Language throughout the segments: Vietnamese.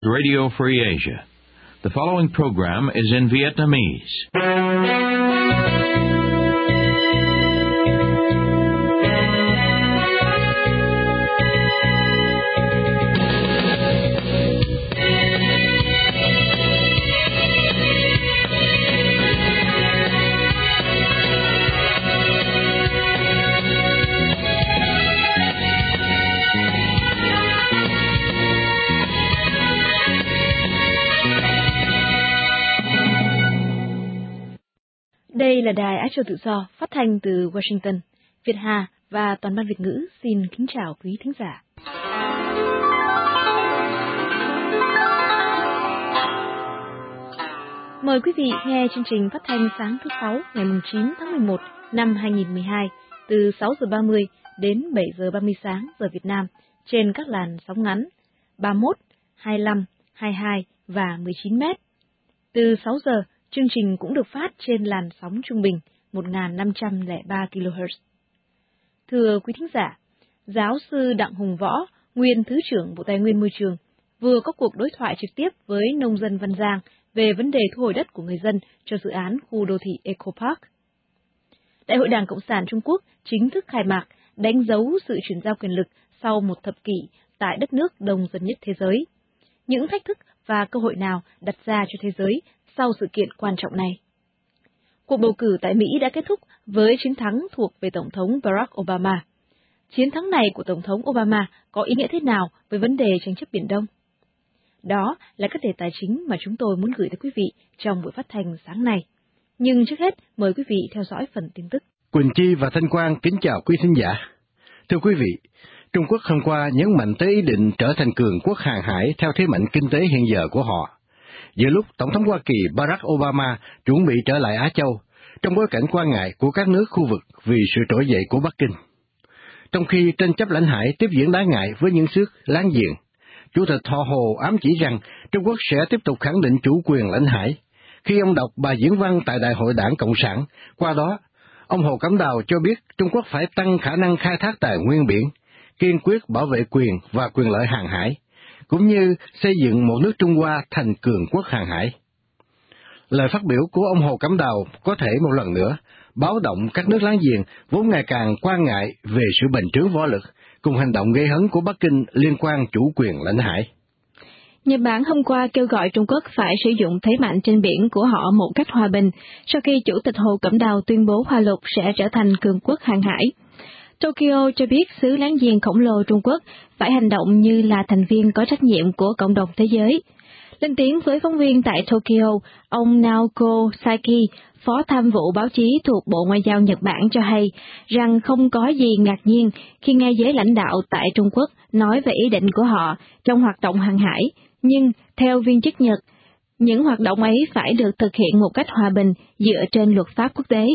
Radio Free Asia. The following program is in Vietnamese. Đây là Đài Á Châu Tự Do phát thanh từ Washington. Việt Hà và toàn ban Việt ngữ xin kính chào quý thính giả. Mời quý vị nghe chương trình phát thanh sáng thứ 6 ngày 9 tháng 11 năm 2012 từ 6 giờ 30 đến 7 giờ 30 sáng giờ Việt Nam trên các làn sóng ngắn 31, 25, 22 và 19 mét. Từ 6 giờ, chương trình cũng được phát trên làn sóng trung bình 1.503 kHz. Thưa quý thính giả, giáo sư Đặng Hùng Võ, nguyên Thứ trưởng Bộ Tài nguyên Môi trường, vừa có cuộc đối thoại trực tiếp với nông dân Văn Giang về vấn đề thu hồi đất của người dân cho dự án khu đô thị Eco Park. Đại hội Đảng Cộng sản Trung Quốc chính thức khai mạc, đánh dấu sự chuyển giao quyền lực sau một thập kỷ tại đất nước đông dân nhất thế giới. Những thách thức và cơ hội nào đặt ra cho thế giới sau sự kiện quan trọng này? Cuộc bầu cử tại Mỹ đã kết thúc với chiến thắng thuộc về Tổng thống Barack Obama. Chiến thắng này của Tổng thống Obama có ý nghĩa thế nào với vấn đề tranh chấp Biển Đông? Đó là các đề tài chính mà chúng tôi muốn gửi tới quý vị trong buổi phát thanh sáng nay. Nhưng trước hết, mời quý vị theo dõi phần tin tức. Quỳnh Chi và Thanh Quang kính chào quý thính giả. Thưa quý vị, Trung Quốc hôm qua nhấn mạnh tới ý định trở thành cường quốc hàng hải theo thế mạnh kinh tế hiện giờ của họ. Giữa lúc Tổng thống Hoa Kỳ Barack Obama chuẩn bị trở lại Á Châu, trong bối cảnh quan ngại của các nước khu vực vì sự trỗi dậy của Bắc Kinh. Trong khi tranh chấp lãnh hải tiếp diễn đáng ngại với những nước láng giềng, Chủ tịch Họ Hồ ám chỉ rằng Trung Quốc sẽ tiếp tục khẳng định chủ quyền lãnh hải. Khi ông đọc bài diễn văn tại Đại hội Đảng Cộng sản, qua đó, ông Hồ Cẩm Đào cho biết Trung Quốc phải tăng khả năng khai thác tài nguyên biển, kiên quyết bảo vệ quyền và quyền lợi hàng hải, cũng như xây dựng một nước Trung Hoa thành cường quốc hàng hải. Lời phát biểu của ông Hồ Cẩm Đào có thể một lần nữa báo động các nước láng giềng vốn ngày càng quan ngại về sự bành trướng võ lực cùng hành động gây hấn của Bắc Kinh liên quan chủ quyền lãnh hải. Nhật Bản hôm qua kêu gọi Trung Quốc phải sử dụng thế mạnh trên biển của họ một cách hòa bình sau khi Chủ tịch Hồ Cẩm Đào tuyên bố Hoa Lục sẽ trở thành cường quốc hàng hải. Tokyo cho biết xứ láng giềng khổng lồ Trung Quốc phải hành động như là thành viên có trách nhiệm của cộng đồng thế giới. Lên tiếng với phóng viên tại Tokyo, ông Naoko Saki, Phó Tham vụ báo chí thuộc Bộ Ngoại giao Nhật Bản cho hay rằng không có gì ngạc nhiên khi nghe giới lãnh đạo tại Trung Quốc nói về ý định của họ trong hoạt động hàng hải, nhưng theo viên chức Nhật, những hoạt động ấy phải được thực hiện một cách hòa bình dựa trên luật pháp quốc tế.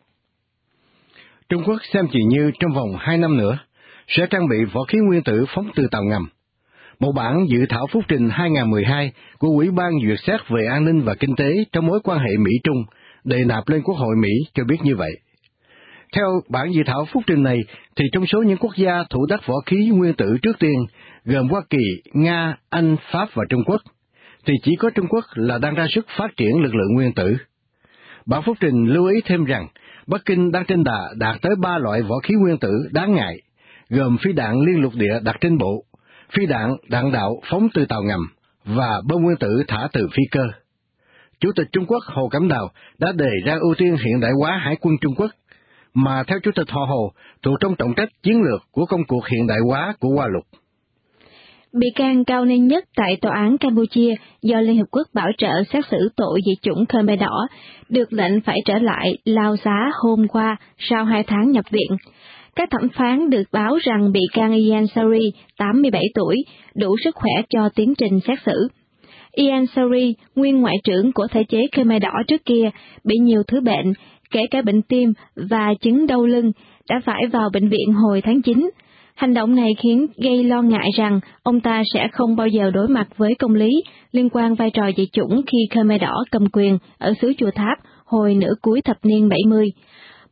Trung Quốc xem chừng như trong vòng 2 năm nữa sẽ trang bị võ khí nguyên tử phóng từ tàu ngầm. Một bản dự thảo phúc trình 2012 của Ủy ban duyệt xét về an ninh và kinh tế trong mối quan hệ Mỹ-Trung đề nạp lên Quốc hội Mỹ cho biết như vậy. Theo bản dự thảo phúc trình này, thì trong số những quốc gia thủ đắc võ khí nguyên tử trước tiên, gồm Hoa Kỳ, Nga, Anh, Pháp và Trung Quốc, thì chỉ có Trung Quốc là đang ra sức phát triển lực lượng nguyên tử. Bản phúc trình lưu ý thêm rằng, Bắc Kinh đang trên đà đạt tới 3 loại võ khí nguyên tử đáng ngại, gồm phi đạn liên lục địa đặt trên bộ, phi đạn đạn đạo phóng từ tàu ngầm và bom nguyên tử thả từ phi cơ. Chủ tịch Trung Quốc Hồ Cẩm Đào đã đề ra ưu tiên hiện đại hóa hải quân Trung Quốc, mà theo Chủ tịch Họ Hồ thuộc trong trọng trách chiến lược của công cuộc hiện đại hóa của Hoa Lục. Bị can cao niên nhất tại tòa án Campuchia do Liên Hợp Quốc bảo trợ xét xử tội diệt chủng Khmer Đỏ được lệnh phải trở lại Lao Xá hôm qua sau 2 tháng nhập viện. Các thẩm phán được báo rằng bị can Ian Sari, 87 tuổi, đủ sức khỏe cho tiến trình xét xử. Ian Sari, nguyên ngoại trưởng của thể chế Khmer Đỏ trước kia, bị nhiều thứ bệnh, kể cả bệnh tim và chứng đau lưng, đã phải vào bệnh viện hồi tháng 9. Hành động này khiến gây lo ngại rằng ông ta sẽ không bao giờ đối mặt với công lý liên quan vai trò diệt chủng khi Khmer Đỏ cầm quyền ở xứ Chùa Tháp hồi nửa cuối thập niên 70.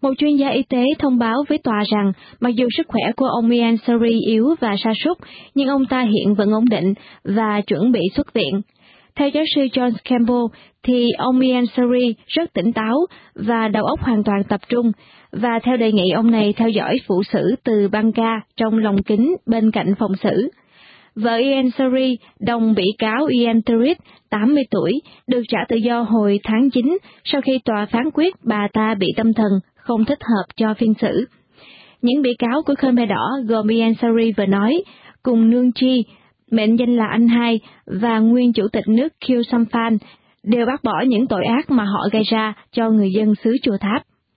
Một chuyên gia y tế thông báo với tòa rằng mặc dù sức khỏe của ông Ian Surrey yếu và sa sút, nhưng ông ta hiện vẫn ổn định và chuẩn bị xuất viện. Theo giáo sư John Campbell, thì ông Ian Surrey rất tỉnh táo và đầu óc hoàn toàn tập trung, và theo đề nghị ông này theo dõi phụ xử từ băng ca trong lồng kính bên cạnh phòng xử. Vợ Ian Surrey, đồng bị cáo Ian Turrit, 80 tuổi, được trả tự do hồi tháng 9 sau khi tòa phán quyết bà ta bị tâm thần, không thích hợp cho phiên xử. Những bị cáo của Khmer Đỏ gồm Ian Surrey vừa nói, cùng Nương Chi, mệnh danh là anh hai, và nguyên chủ tịch nước Khieu Samphan, đều bác bỏ những tội ác mà họ gây ra cho người dân xứ Chùa Tháp.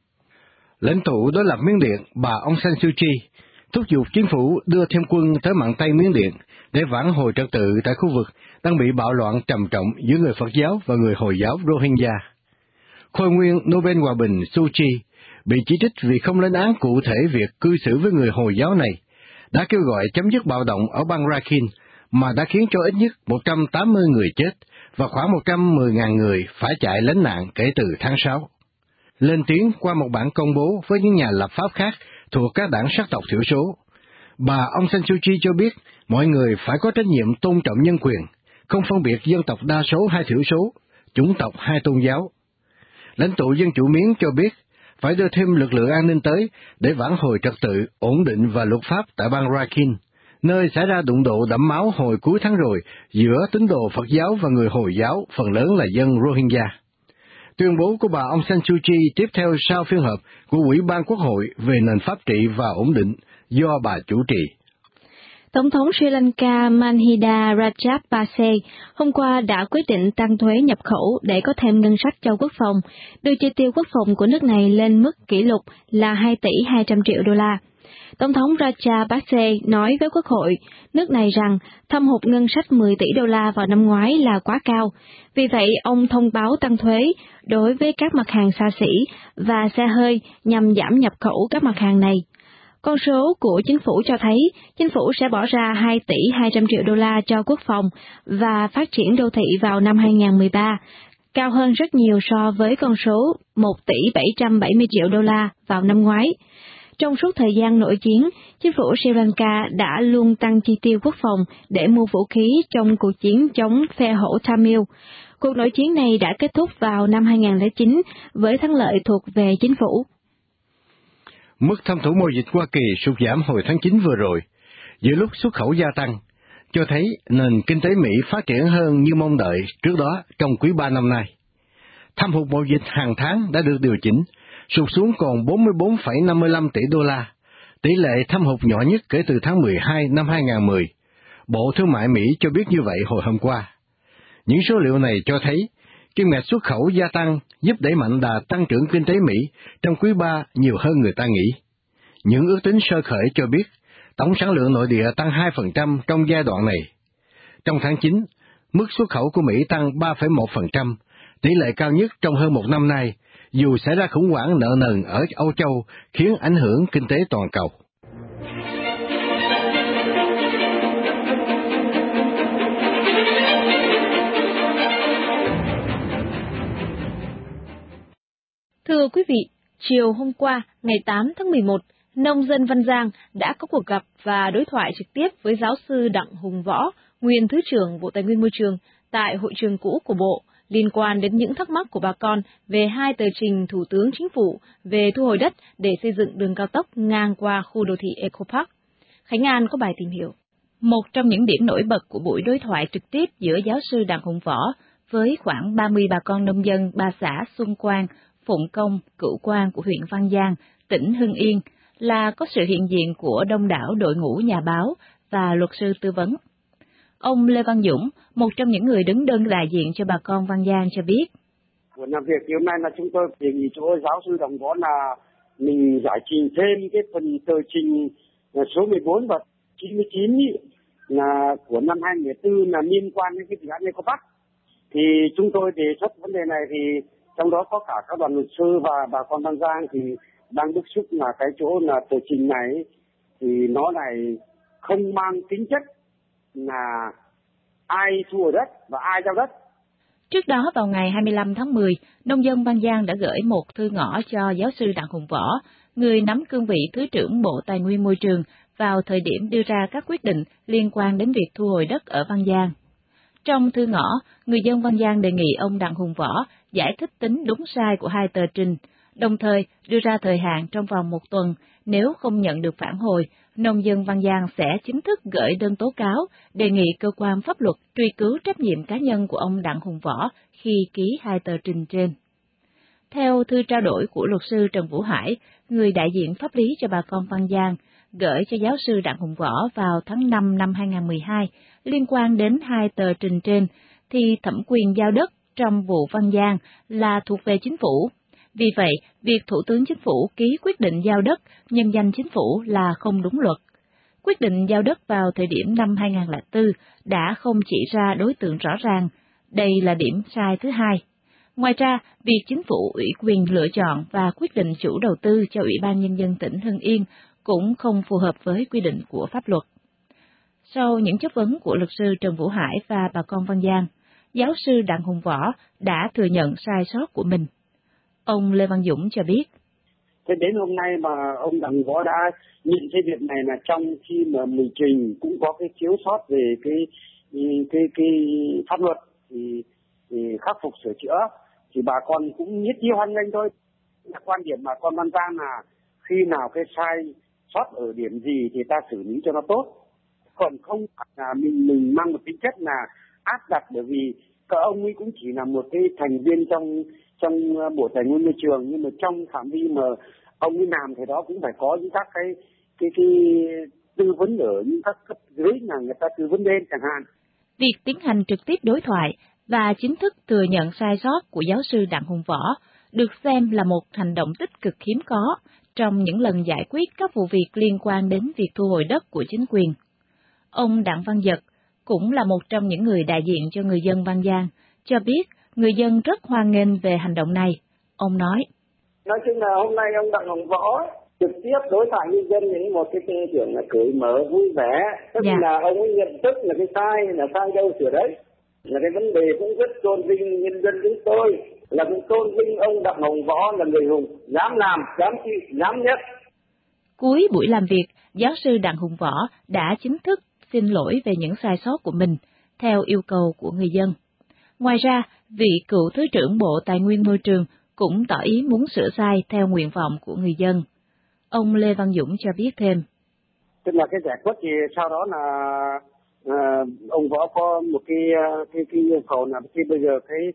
Lãnh tụ đối lập Miến Điện, bà Aung San Suu Kyi, thúc giục chính phủ đưa thêm quân tới mạn Tây Miến Điện để vãn hồi trật tự tại khu vực đang bị bạo loạn trầm trọng giữa người Phật giáo và người Hồi giáo Rohingya. Khôi nguyên Nobel Hòa bình Suu Kyi bị chỉ trích vì không lên án cụ thể việc cư xử với người Hồi giáo này, đã kêu gọi chấm dứt bạo động ở bang Rakhine mà đã khiến cho ít nhất 180 người chết và khoảng 110.000 người phải chạy lánh nạn kể từ tháng 6. Lên tiếng qua một bản công bố với những nhà lập pháp khác thuộc các đảng sắc tộc thiểu số, bà Aung San Suu Kyi cho biết mọi người phải có trách nhiệm tôn trọng nhân quyền, không phân biệt dân tộc đa số hay thiểu số, chủng tộc hay tôn giáo. Lãnh tụ Dân chủ Miến cho biết phải đưa thêm lực lượng an ninh tới để vãn hồi trật tự, ổn định và luật pháp tại bang Rakhine, nơi xảy ra đụng độ đẫm máu hồi cuối tháng rồi giữa tín đồ Phật giáo và người Hồi giáo, phần lớn là dân Rohingya. Tuyên bố của bà Aung San Suu Kyi tiếp theo sau phiên họp của Ủy ban Quốc hội về nền pháp trị và ổn định do bà chủ trì. Tổng thống Sri Lanka Mahinda Rajapaksa hôm qua đã quyết định tăng thuế nhập khẩu để có thêm ngân sách cho quốc phòng, đưa chi tiêu quốc phòng của nước này lên mức kỷ lục là 2 tỷ 200 triệu đô la. Tổng thống Rajapaksa nói với Quốc hội nước này rằng thâm hụt ngân sách 10 tỷ đô la vào năm ngoái là quá cao, vì vậy ông thông báo tăng thuế đối với các mặt hàng xa xỉ và xe hơi nhằm giảm nhập khẩu các mặt hàng này. Con số của chính phủ cho thấy chính phủ sẽ bỏ ra 2 tỷ 200 triệu đô la cho quốc phòng và phát triển đô thị vào năm 2013, cao hơn rất nhiều so với con số 1 tỷ 770 triệu đô la vào năm ngoái. Trong suốt thời gian nội chiến, chính phủ Sri Lanka đã luôn tăng chi tiêu quốc phòng để mua vũ khí trong cuộc chiến chống phe hổ Tamil. Cuộc nội chiến này đã kết thúc vào năm 2009 với thắng lợi thuộc về chính phủ. Mức thâm hụt mậu dịch Hoa Kỳ sụt giảm hồi tháng 9 vừa rồi, giữa lúc xuất khẩu gia tăng, cho thấy nền kinh tế Mỹ phát triển hơn như mong đợi trước đó trong quý 3 năm nay. Thâm hụt mậu dịch hàng tháng đã được điều chỉnh, sụt xuống còn 44,55 tỷ đô la, tỷ lệ thâm hụt nhỏ nhất kể từ tháng 12 năm 2010. Bộ Thương mại Mỹ cho biết như vậy hồi hôm qua. Những số liệu này cho thấy kim ngạch xuất khẩu gia tăng giúp đẩy mạnh đà tăng trưởng kinh tế Mỹ trong quý 3 nhiều hơn người ta nghĩ. Những ước tính sơ khởi cho biết tổng sản lượng nội địa tăng 2% trong giai đoạn này. Trong tháng 9, mức xuất khẩu của Mỹ tăng 3,1%, tỷ lệ cao nhất trong hơn một năm nay, dù xảy ra khủng hoảng nợ nần ở Âu Châu khiến ảnh hưởng kinh tế toàn cầu. Thưa quý vị, chiều hôm qua, ngày 8 tháng 11, nông dân Văn Giang đã có cuộc gặp và đối thoại trực tiếp với giáo sư Đặng Hùng Võ, nguyên Thứ trưởng Bộ Tài nguyên Môi trường, tại hội trường cũ của Bộ, liên quan đến những thắc mắc của bà con về 2 tờ trình Thủ tướng Chính phủ về thu hồi đất để xây dựng đường cao tốc ngang qua khu đô thị Eco Park. Khánh An có bài tìm hiểu. Một trong những điểm nổi bật của buổi đối thoại trực tiếp giữa giáo sư Đặng Hùng Võ với khoảng 30 bà con nông dân 3 xã Xuân Quang, Phụng Công, Cửu Quang của huyện Văn Giang, tỉnh Hưng Yên là có sự hiện diện của đông đảo đội ngũ nhà báo và luật sư tư vấn. Ông Lê Văn Dũng, một trong những người đứng đơn đại diện cho bà con Văn Giang cho biết. Buổi làm việc hôm nay là chúng tôi đề nghị chỗ giáo sư Đặng Võ là mình giải trình thêm cái phần tờ trình số 14 và 99 là của năm 2004 là liên quan đến cái dự án Eco Park. Thì chúng tôi đề xuất vấn đề này thì trong đó có cả các đoàn luật sư và bà con Văn Giang thì đang bức xúc là cái chỗ là tờ trình này thì nó này không mang tính chất là ai thu hồi đất và ai giao đất. Trước đó vào ngày 25 tháng 10, nông dân Văn Giang đã gửi một thư ngõ cho giáo sư Đặng Hùng Võ, người nắm cương vị Thứ trưởng Bộ Tài nguyên Môi trường, vào thời điểm đưa ra các quyết định liên quan đến việc thu hồi đất ở Văn Giang. Trong thư ngõ, người dân Văn Giang đề nghị ông Đặng Hùng Võ giải thích tính đúng sai của hai tờ trình, đồng thời đưa ra thời hạn trong vòng 1 tuần, nếu không nhận được phản hồi, nông dân Văn Giang sẽ chính thức gửi đơn tố cáo, đề nghị cơ quan pháp luật truy cứu trách nhiệm cá nhân của ông Đặng Hùng Võ khi ký hai tờ trình trên. Theo thư trao đổi của luật sư Trần Vũ Hải, người đại diện pháp lý cho bà con Văn Giang, gửi cho giáo sư Đặng Hùng Võ vào tháng 5 năm 2012 liên quan đến hai tờ trình trên, thì thẩm quyền giao đất trong vụ Văn Giang là thuộc về chính phủ. Vì vậy, việc Thủ tướng Chính phủ ký quyết định giao đất nhân danh chính phủ là không đúng luật. Quyết định giao đất vào thời điểm năm 2004 đã không chỉ ra đối tượng rõ ràng, đây là điểm sai thứ hai. Ngoài ra, việc chính phủ ủy quyền lựa chọn và quyết định chủ đầu tư cho Ủy ban Nhân dân tỉnh Hưng Yên cũng không phù hợp với quy định của pháp luật. Sau những chất vấn của luật sư Trần Vũ Hải và bà con Văn Giang, giáo sư Đặng Hùng Võ đã thừa nhận sai sót của mình. Ông Lê Văn Dũng cho biết. Thế đến hôm nay mà ông Đặng Võ đã nhận cái việc này là trong khi mà mình trình cũng có cái thiếu sót về cái pháp luật thì khắc phục sửa chữa, thì bà con cũng nhất trí hoan nghênh thôi. Quan điểm mà con Văn Giang là khi nào cái sai sót ở điểm gì thì ta xử lý cho nó tốt, còn không là mình mang một tính chất là áp đặt, bởi vì các ông ấy cũng chỉ là một cái thành viên trong Bộ Tài nguyên Môi trường, nhưng mà trong phạm vi mà ông ấy làm thì đó cũng phải có những các cái tư vấn ở những các cấp dưới là người ta tư vấn lên chẳng hạn. Việc tiến hành trực tiếp đối thoại và chính thức thừa nhận sai sót của giáo sư Đặng Hùng Võ được xem là một hành động tích cực hiếm có trong những lần giải quyết các vụ việc liên quan đến việc thu hồi đất của chính quyền. Ông Đặng Văn Dật cũng là một trong những người đại diện cho người dân Văn Giang, cho biết người dân rất hoan nghênh về hành động này. Ông nói chung là hôm nay ông Đặng Hùng Võ trực tiếp đối thoại nhân dân những một cái tư tưởng là cởi mở vui vẻ, tức là ông ấy nhận thức là cái sai là sai đâu sửa đấy, là cái vấn đề cũng rất tôn vinh nhân dân chúng tôi, là cũng tôn vinh ông Đặng Hùng Võ là người hùng, dám làm, dám chịu, dám nhất. Cuối buổi làm việc, giáo sư Đặng Hùng Võ đã chính thức xin lỗi về những sai sót của mình, theo yêu cầu của người dân. Ngoài ra, vị cựu Thứ trưởng Bộ Tài nguyên Môi trường cũng tỏ ý muốn sửa sai theo nguyện vọng của người dân. Ông Lê Văn Dũng cho biết thêm. Tức là cái giải quyết thì sau đó là ông Võ có một cái yêu cầu là khi bây giờ cái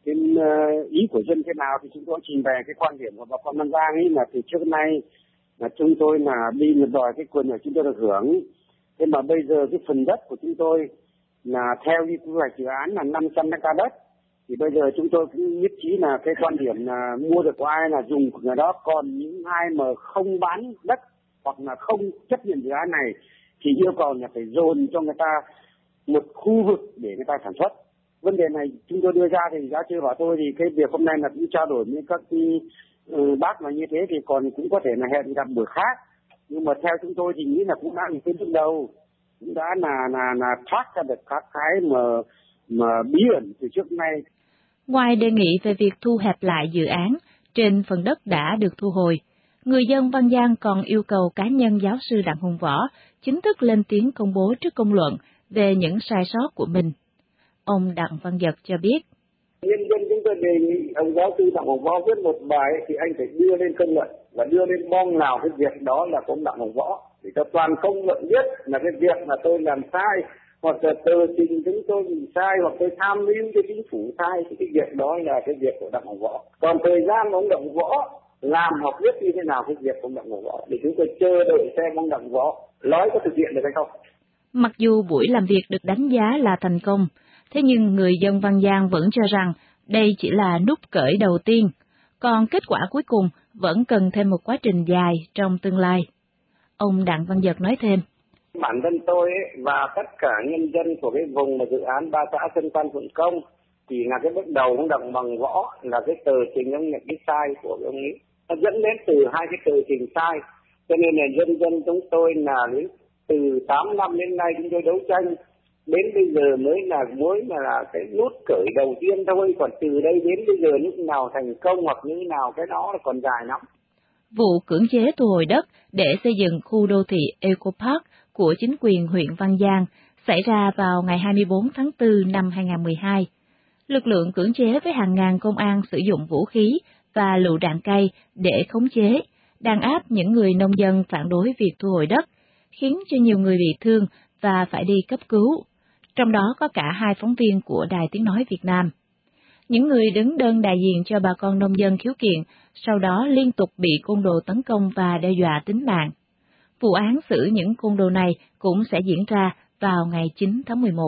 ý của dân thế nào thì chúng tôi trình bày cái quan điểm của bà con Văn Giang ấy, là từ trước nay là chúng tôi là đi đòi cái quyền của chúng tôi được hưởng. Thế mà bây giờ cái phần đất của chúng tôi là theo như quy hoạch dự án là 500 ha đất, thì bây giờ chúng tôi cũng nhất trí là cái quan điểm là mua được của ai là dùng của người đó, còn những ai mà không bán đất hoặc là không chấp nhận dự án này thì yêu cầu là phải dồn cho người ta một khu vực để người ta sản xuất. Vấn đề này chúng tôi đưa ra thì giáo sư bảo tôi thì cái việc hôm nay là cũng trao đổi với các bác mà như thế thì còn cũng có thể là hẹn gặp bữa khác, nhưng mà theo chúng tôi thì nghĩ là cũng đã là cái bước đầu, cũng đã là thoát ra được các cái mà bí ẩn từ trước nay. Ngoài đề nghị về việc thu hẹp lại dự án trên phần đất đã được thu hồi, người dân Văn Giang còn yêu cầu cá nhân giáo sư Đặng Hùng Võ chính thức lên tiếng công bố trước công luận về những sai sót của mình. Ông Đặng Văn Dật cho biết. Nhân dân chúng tôi đề nghị ông giáo sư Đặng Hùng Võ viết một bài thì anh phải đưa lên công luận và đưa lên bong nào cái việc đó là của ông Đặng Hùng Võ để cho toàn công luận biết là cái việc mà tôi làm sai, hoặc là tờ trình chúng tôi bị sai, hoặc tôi tham mưu cho chính phủ sai, thì cái việc đó là cái việc của Đặng Hùng Võ. Còn thời gian ông Đặng Võ làm hoặc viết như thế nào cái việc của ông Đặng Hùng Võ, để chúng tôi chờ đợi xem ông Đặng Võ nói có thực hiện được hay không. Mặc dù buổi làm việc được đánh giá là thành công, thế nhưng người dân Văn Giang vẫn cho rằng đây chỉ là nút cởi đầu tiên, còn kết quả cuối cùng vẫn cần thêm một quá trình dài trong tương lai. Ông Đặng Văn Dật nói thêm. Bản thân tôi và tất cả nhân dân của cái vùng mà dự án 3 xã Xuân Quan Thuận Công chỉ là cái bước đầu ông Đặng Bằng Võ là cái tờ trình ông nhận cái sai của ông ấy. Nó dẫn đến từ hai cái tờ trình sai, cho nên là dân chúng tôi là từ 8 năm đến nay chúng tôi đấu tranh đến bây giờ mới là cái nút cởi đầu tiên thôi, còn từ đây đến bây giờ lúc nào thành công hoặc như nào cái đó là còn dài lắm. Vụ cưỡng chế thu hồi đất để xây dựng khu đô thị Eco Park của chính quyền huyện Văn Giang xảy ra vào ngày 24 tháng 4 năm 2012. Lực lượng cưỡng chế với hàng ngàn công an sử dụng vũ khí và lựu đạn cay để khống chế, đàn áp những người nông dân phản đối việc thu hồi đất, khiến cho nhiều người bị thương và phải đi cấp cứu, trong đó có cả 2 phóng viên của Đài Tiếng Nói Việt Nam. Những người đứng đơn đại diện cho bà con nông dân khiếu kiện, sau đó liên tục bị côn đồ tấn công và đe dọa tính mạng. Vụ án xử những côn đồ này cũng sẽ diễn ra vào ngày 9 tháng 11.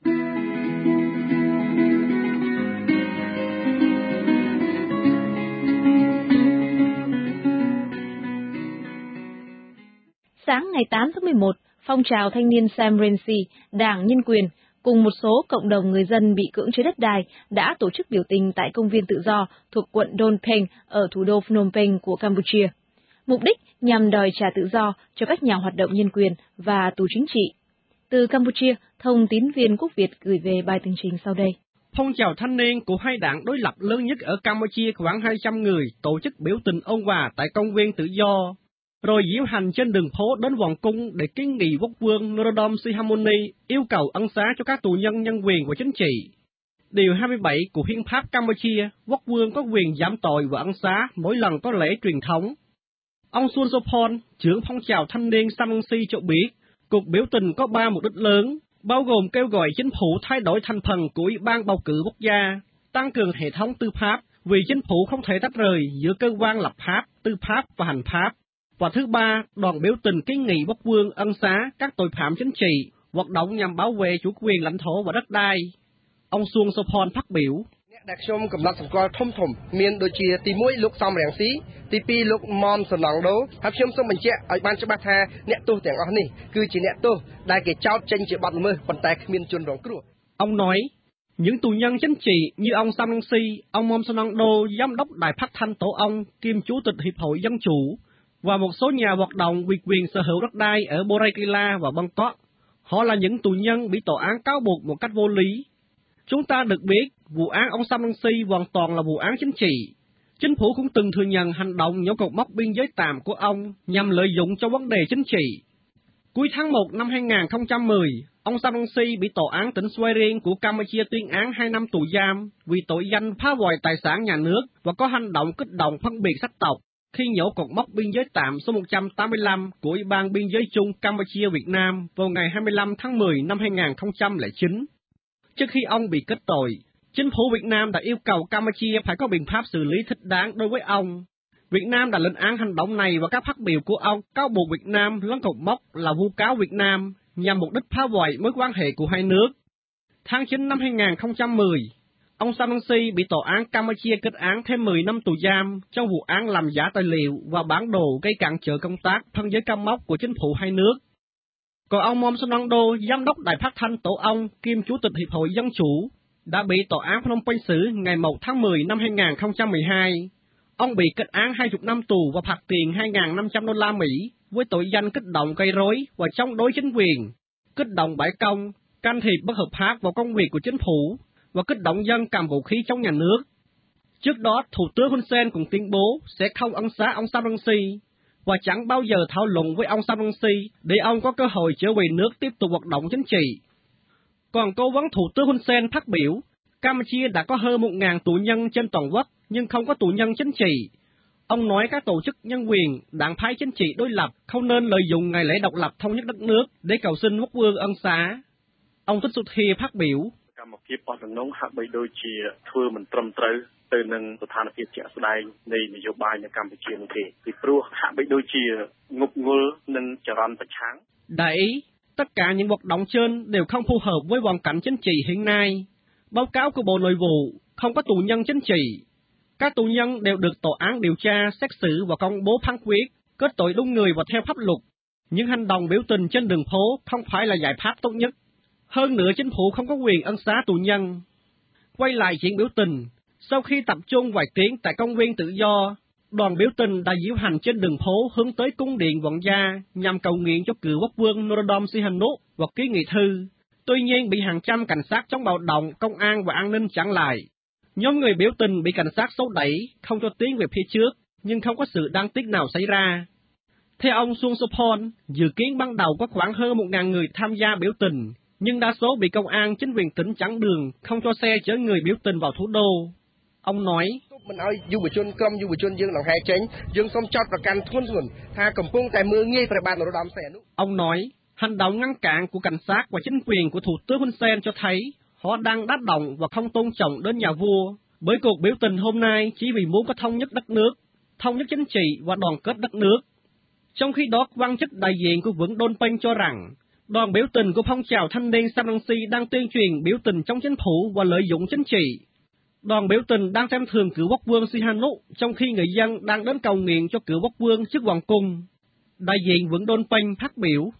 Sáng ngày 8 tháng 11, phong trào thanh niên Sam Rainsy, Đảng Nhân quyền, cùng một số cộng đồng người dân bị cưỡng chế đất đai đã tổ chức biểu tình tại công viên tự do thuộc quận Phnom Penh ở thủ đô Phnom Penh của Campuchia. Mục đích nhằm đòi trả tự do cho các nhà hoạt động nhân quyền và tù chính trị. Từ Campuchia, thông tín viên Quốc Việt gửi về bài tường trình sau đây. Phong trào thanh niên của hai đảng đối lập lớn nhất ở Campuchia khoảng 200 người tổ chức biểu tình ôn hòa tại công viên tự do, rồi diễu hành trên đường phố đến hoàng cung để kiến nghị quốc vương Norodom Sihamoni yêu cầu ân xá cho các tù nhân nhân quyền và chính trị. Điều 27 của hiến pháp Campuchia, quốc vương có quyền giảm tội và ân xá mỗi lần có lễ truyền thống. Ông Sun Sopon, trưởng phong trào thanh niên Sam Rainsy cho biết, cuộc biểu tình có 3 mục đích lớn, bao gồm kêu gọi chính phủ thay đổi thành phần của Ủy ban bầu cử quốc gia, tăng cường hệ thống tư pháp vì chính phủ không thể tách rời giữa cơ quan lập pháp, tư pháp và hành pháp. Và thứ ba, đoàn biểu tình kiến nghị quốc vương ân xá các tội phạm chính trị, hoạt động nhằm bảo vệ chủ quyền lãnh thổ và đất đai. Ông Sun Sopon phát biểu. ដែលខ្ញុំកំណត់សម្គាល់ធំៗមានដូចជាទី1លោកសំរងស៊ីទី2លោកមុនសំណងដូហើយខ្ញុំសូមបញ្ជាក់ឲ្យបានច្បាស់ថាអ្នកទោសទាំងអស់នេះគឺជាអ្នកទោសដែលគេចោទចេញជាបទល្មើសប៉ុន្តែគ្មានជនរងគ្រោះ. Ông nói, những tù nhân chính trị như ông Sam Rainsy, ông Mon Sonong Do, giám đốc đài phát thanh tổ ông kiêm chủ tịch hiệp hội dân chủ và một số nhà hoạt động vì quyền sở hữu đất đai ở Boraikila và Bangkok, họ là những tù nhân bị tòa án cáo buộc một cách vô lý. Chúng ta được biết, vụ án ông Sam Rainsy hoàn toàn là vụ án chính trị. Chính phủ cũng từng thừa nhận hành động nhổ cột mốc biên giới tạm của ông nhằm lợi dụng cho vấn đề chính trị. Cuối tháng 1 năm 2010, ông Sam Rainsy bị tòa án tỉnh Svay Rieng của Campuchia tuyên án 2 năm tù giam vì tội danh phá hoại tài sản nhà nước và có hành động kích động phân biệt sắc tộc khi nhổ cột mốc biên giới tạm số 185 của Ủy ban Biên giới chung Campuchia-Việt Nam vào ngày 25 tháng 10 năm 2009. Trước khi ông bị kết tội, chính phủ Việt Nam đã yêu cầu Campuchia phải có biện pháp xử lý thích đáng đối với ông. Việt Nam đã lên án hành động này và các phát biểu của ông cáo buộc Việt Nam lấn cột mốc là vu cáo Việt Nam nhằm mục đích phá hoại mối quan hệ của hai nước. Tháng 9 năm 2010, ông Sam Rainsy bị tòa án Campuchia kết án thêm 10 năm tù giam trong vụ án làm giả tài liệu và bản đồ gây cản trở công tác phân giới cắm mốc của chính phủ hai nước. Còn ông Mon Sonong Do, giám đốc đài phát thanh tổ ông kiêm chủ tịch hiệp hội dân chủ, đã bị tòa án Phnom Penh xử ngày 1 tháng 10 năm 2012. Ông bị kết án 20 năm tù và phạt tiền 2.500 đô la Mỹ với tội danh kích động gây rối và chống đối chính quyền, kích động bãi công, can thiệp bất hợp pháp vào công việc của chính phủ và kích động dân cầm vũ khí chống nhà nước. Trước đó, Thủ tướng Hun Sen cũng tuyên bố sẽ không ân xá ông Sam Rainsy và chẳng bao giờ thảo luận với ông Sam Rainsy để ông có cơ hội trở về nước tiếp tục hoạt động chính trị. Còn cố vấn Thủ tướng Hun Sen phát biểu, Campuchia đã có hơn 1.000 tù nhân trên toàn quốc nhưng không có tù nhân chính trị. Ông nói các tổ chức nhân quyền, đảng phái chính trị đối lập không nên lợi dụng ngày lễ độc lập thống nhất đất nước để cầu xin quốc vương ân xá. Ông Thích Sụt Thi phát biểu. từនឹងស្ថានភាពជាក់ស្ដែងនៃនយោបាយនៅកម្ពុជានោះទេពីព្រោះហាក់បីដូចជាងប់ងល់នឹងចរន្តប្រឆាំង Đại ý, tất cả những hoạt động trên đều không phù hợp với hoàn cảnh chính trị hiện nay. Báo cáo của Bộ Nội vụ, không có tù nhân chính trị. Các tù nhân đều được tòa án điều tra, xét xử và công bố phán quyết, kết tội đúng người và theo pháp luật. Những hành động biểu tình trên đường phố không phải là giải pháp tốt nhất. Hơn nữa chính phủ không có quyền ân xá tù nhân. Quay lại chuyện biểu tình, sau khi tập trung vài tiếng tại công viên tự do, đoàn biểu tình đã diễu hành trên đường phố hướng tới cung điện Vọng Gia nhằm cầu nguyện cho cựu quốc vương Norodom Sihanouk và ký nghị thư, tuy nhiên bị hàng trăm cảnh sát chống bạo động, công an và an ninh chặn lại. Nhóm người biểu tình bị cảnh sát xô đẩy, không cho tiến về phía trước, nhưng không có sự đáng tiếc nào xảy ra. Theo ông Suong Sopon, dự kiến ban đầu có khoảng hơn 1.000 người tham gia biểu tình, nhưng đa số bị công an chính quyền tỉnh chặn đường, không cho xe chở người biểu tình vào thủ đô. Ông nói, ông nói, hành động ngăn cản của cảnh sát và chính quyền của Thủ tướng Hun Sen cho thấy họ đang đá động và không tôn trọng đến nhà vua, bởi cuộc biểu tình hôm nay chỉ vì muốn có thống nhất đất nước, thống nhất chính trị và đoàn kết đất nước. Trong khi đó, quan chức đại diện của Vương Đôn Penh cho rằng, đoàn biểu tình của phong trào thanh niên Samrangsi đang tuyên truyền biểu tình chống chính phủ và lợi dụng chính trị. Đoàn biểu tình đang xem thường cựu quốc vương Sihanouk, trong khi người dân đang đến cầu nguyện cho cựu quốc vương trước hoàng cung. Đại diện Vương Đôn Penh phát biểu,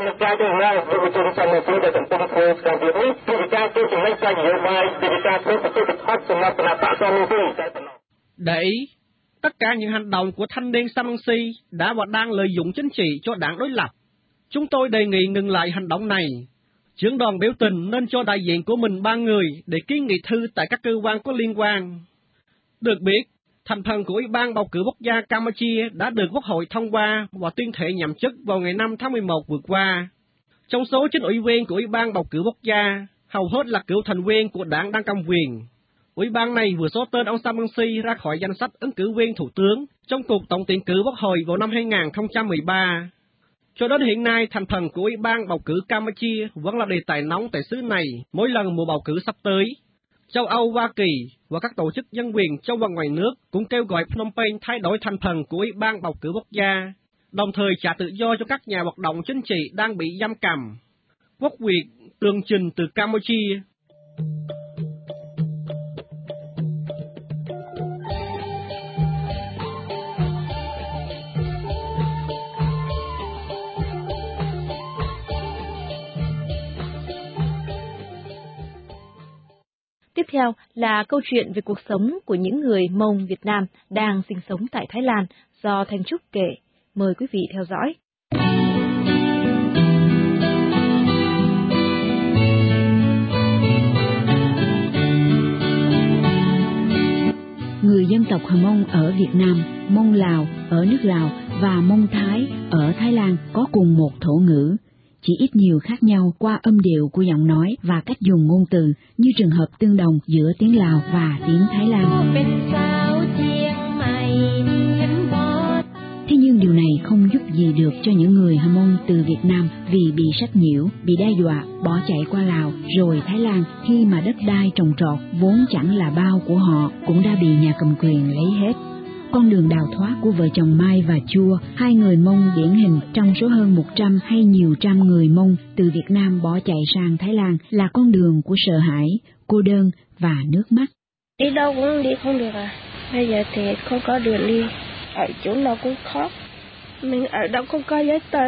để ý, tất cả những hành động của thanh niên Samrangsi đã và đang lợi dụng chính trị cho đảng đối lập. Chúng tôi đề nghị ngừng lại hành động này. Trưởng đoàn biểu tình nên cho đại diện của mình 3 người để kiến nghị thư tại các cơ quan có liên quan. Được biết, thành phần của Ủy ban bầu cử quốc gia Campuchia đã được Quốc hội thông qua và tuyên thệ nhậm chức vào ngày 5 tháng 11 vừa qua. Trong số 9 ủy viên của Ủy ban bầu cử quốc gia, hầu hết là cựu thành viên của đảng đang cầm quyền. Ủy ban này vừa xóa tên ông Samrangsi ra khỏi danh sách ứng cử viên thủ tướng trong cuộc tổng tuyển cử quốc hội vào năm 2013. Cho đến hiện nay, thành phần của Ủy ban bầu cử Campuchia vẫn là đề tài nóng tại xứ này mỗi lần mùa bầu cử sắp tới. Châu Âu, Hoa Kỳ và các tổ chức nhân quyền trong và ngoài nước cũng kêu gọi Phnom Penh thay đổi thành phần của Ủy ban bầu cử quốc gia, đồng thời trả tự do cho các nhà hoạt động chính trị đang bị giam cầm. Quốc Việt tường trình từ Campuchia. Tiếp theo là câu chuyện về cuộc sống của những người Mông Việt Nam đang sinh sống tại Thái Lan do Thanh Trúc kể. Mời quý vị theo dõi. Người dân tộc Hờ Mông ở Việt Nam, Mông Lào ở nước Lào và Mông Thái ở Thái Lan có cùng một thổ ngữ, chỉ ít nhiều khác nhau qua âm điệu của giọng nói và cách dùng ngôn từ, như trường hợp tương đồng giữa tiếng Lào và tiếng Thái Lan. Thế nhưng điều này không giúp gì được cho những người Hờ Mông từ Việt Nam vì bị sách nhiễu, bị đe dọa, bỏ chạy qua Lào rồi Thái Lan khi mà đất đai trồng trọt vốn chẳng là bao của họ cũng đã bị nhà cầm quyền lấy hết. Con đường đào thoát của vợ chồng Mai và Chua, hai người Mông điển hình trong số hơn 100 hay nhiều trăm người Mông từ Việt Nam bỏ chạy sang Thái Lan là con đường của sợ hãi, cô đơn và nước mắt. Đi đâu cũng đi không được à? Bây giờ thì không có đường đi, ở chỗ nào cũng khó. Mình ở đâu không có giấy tờ.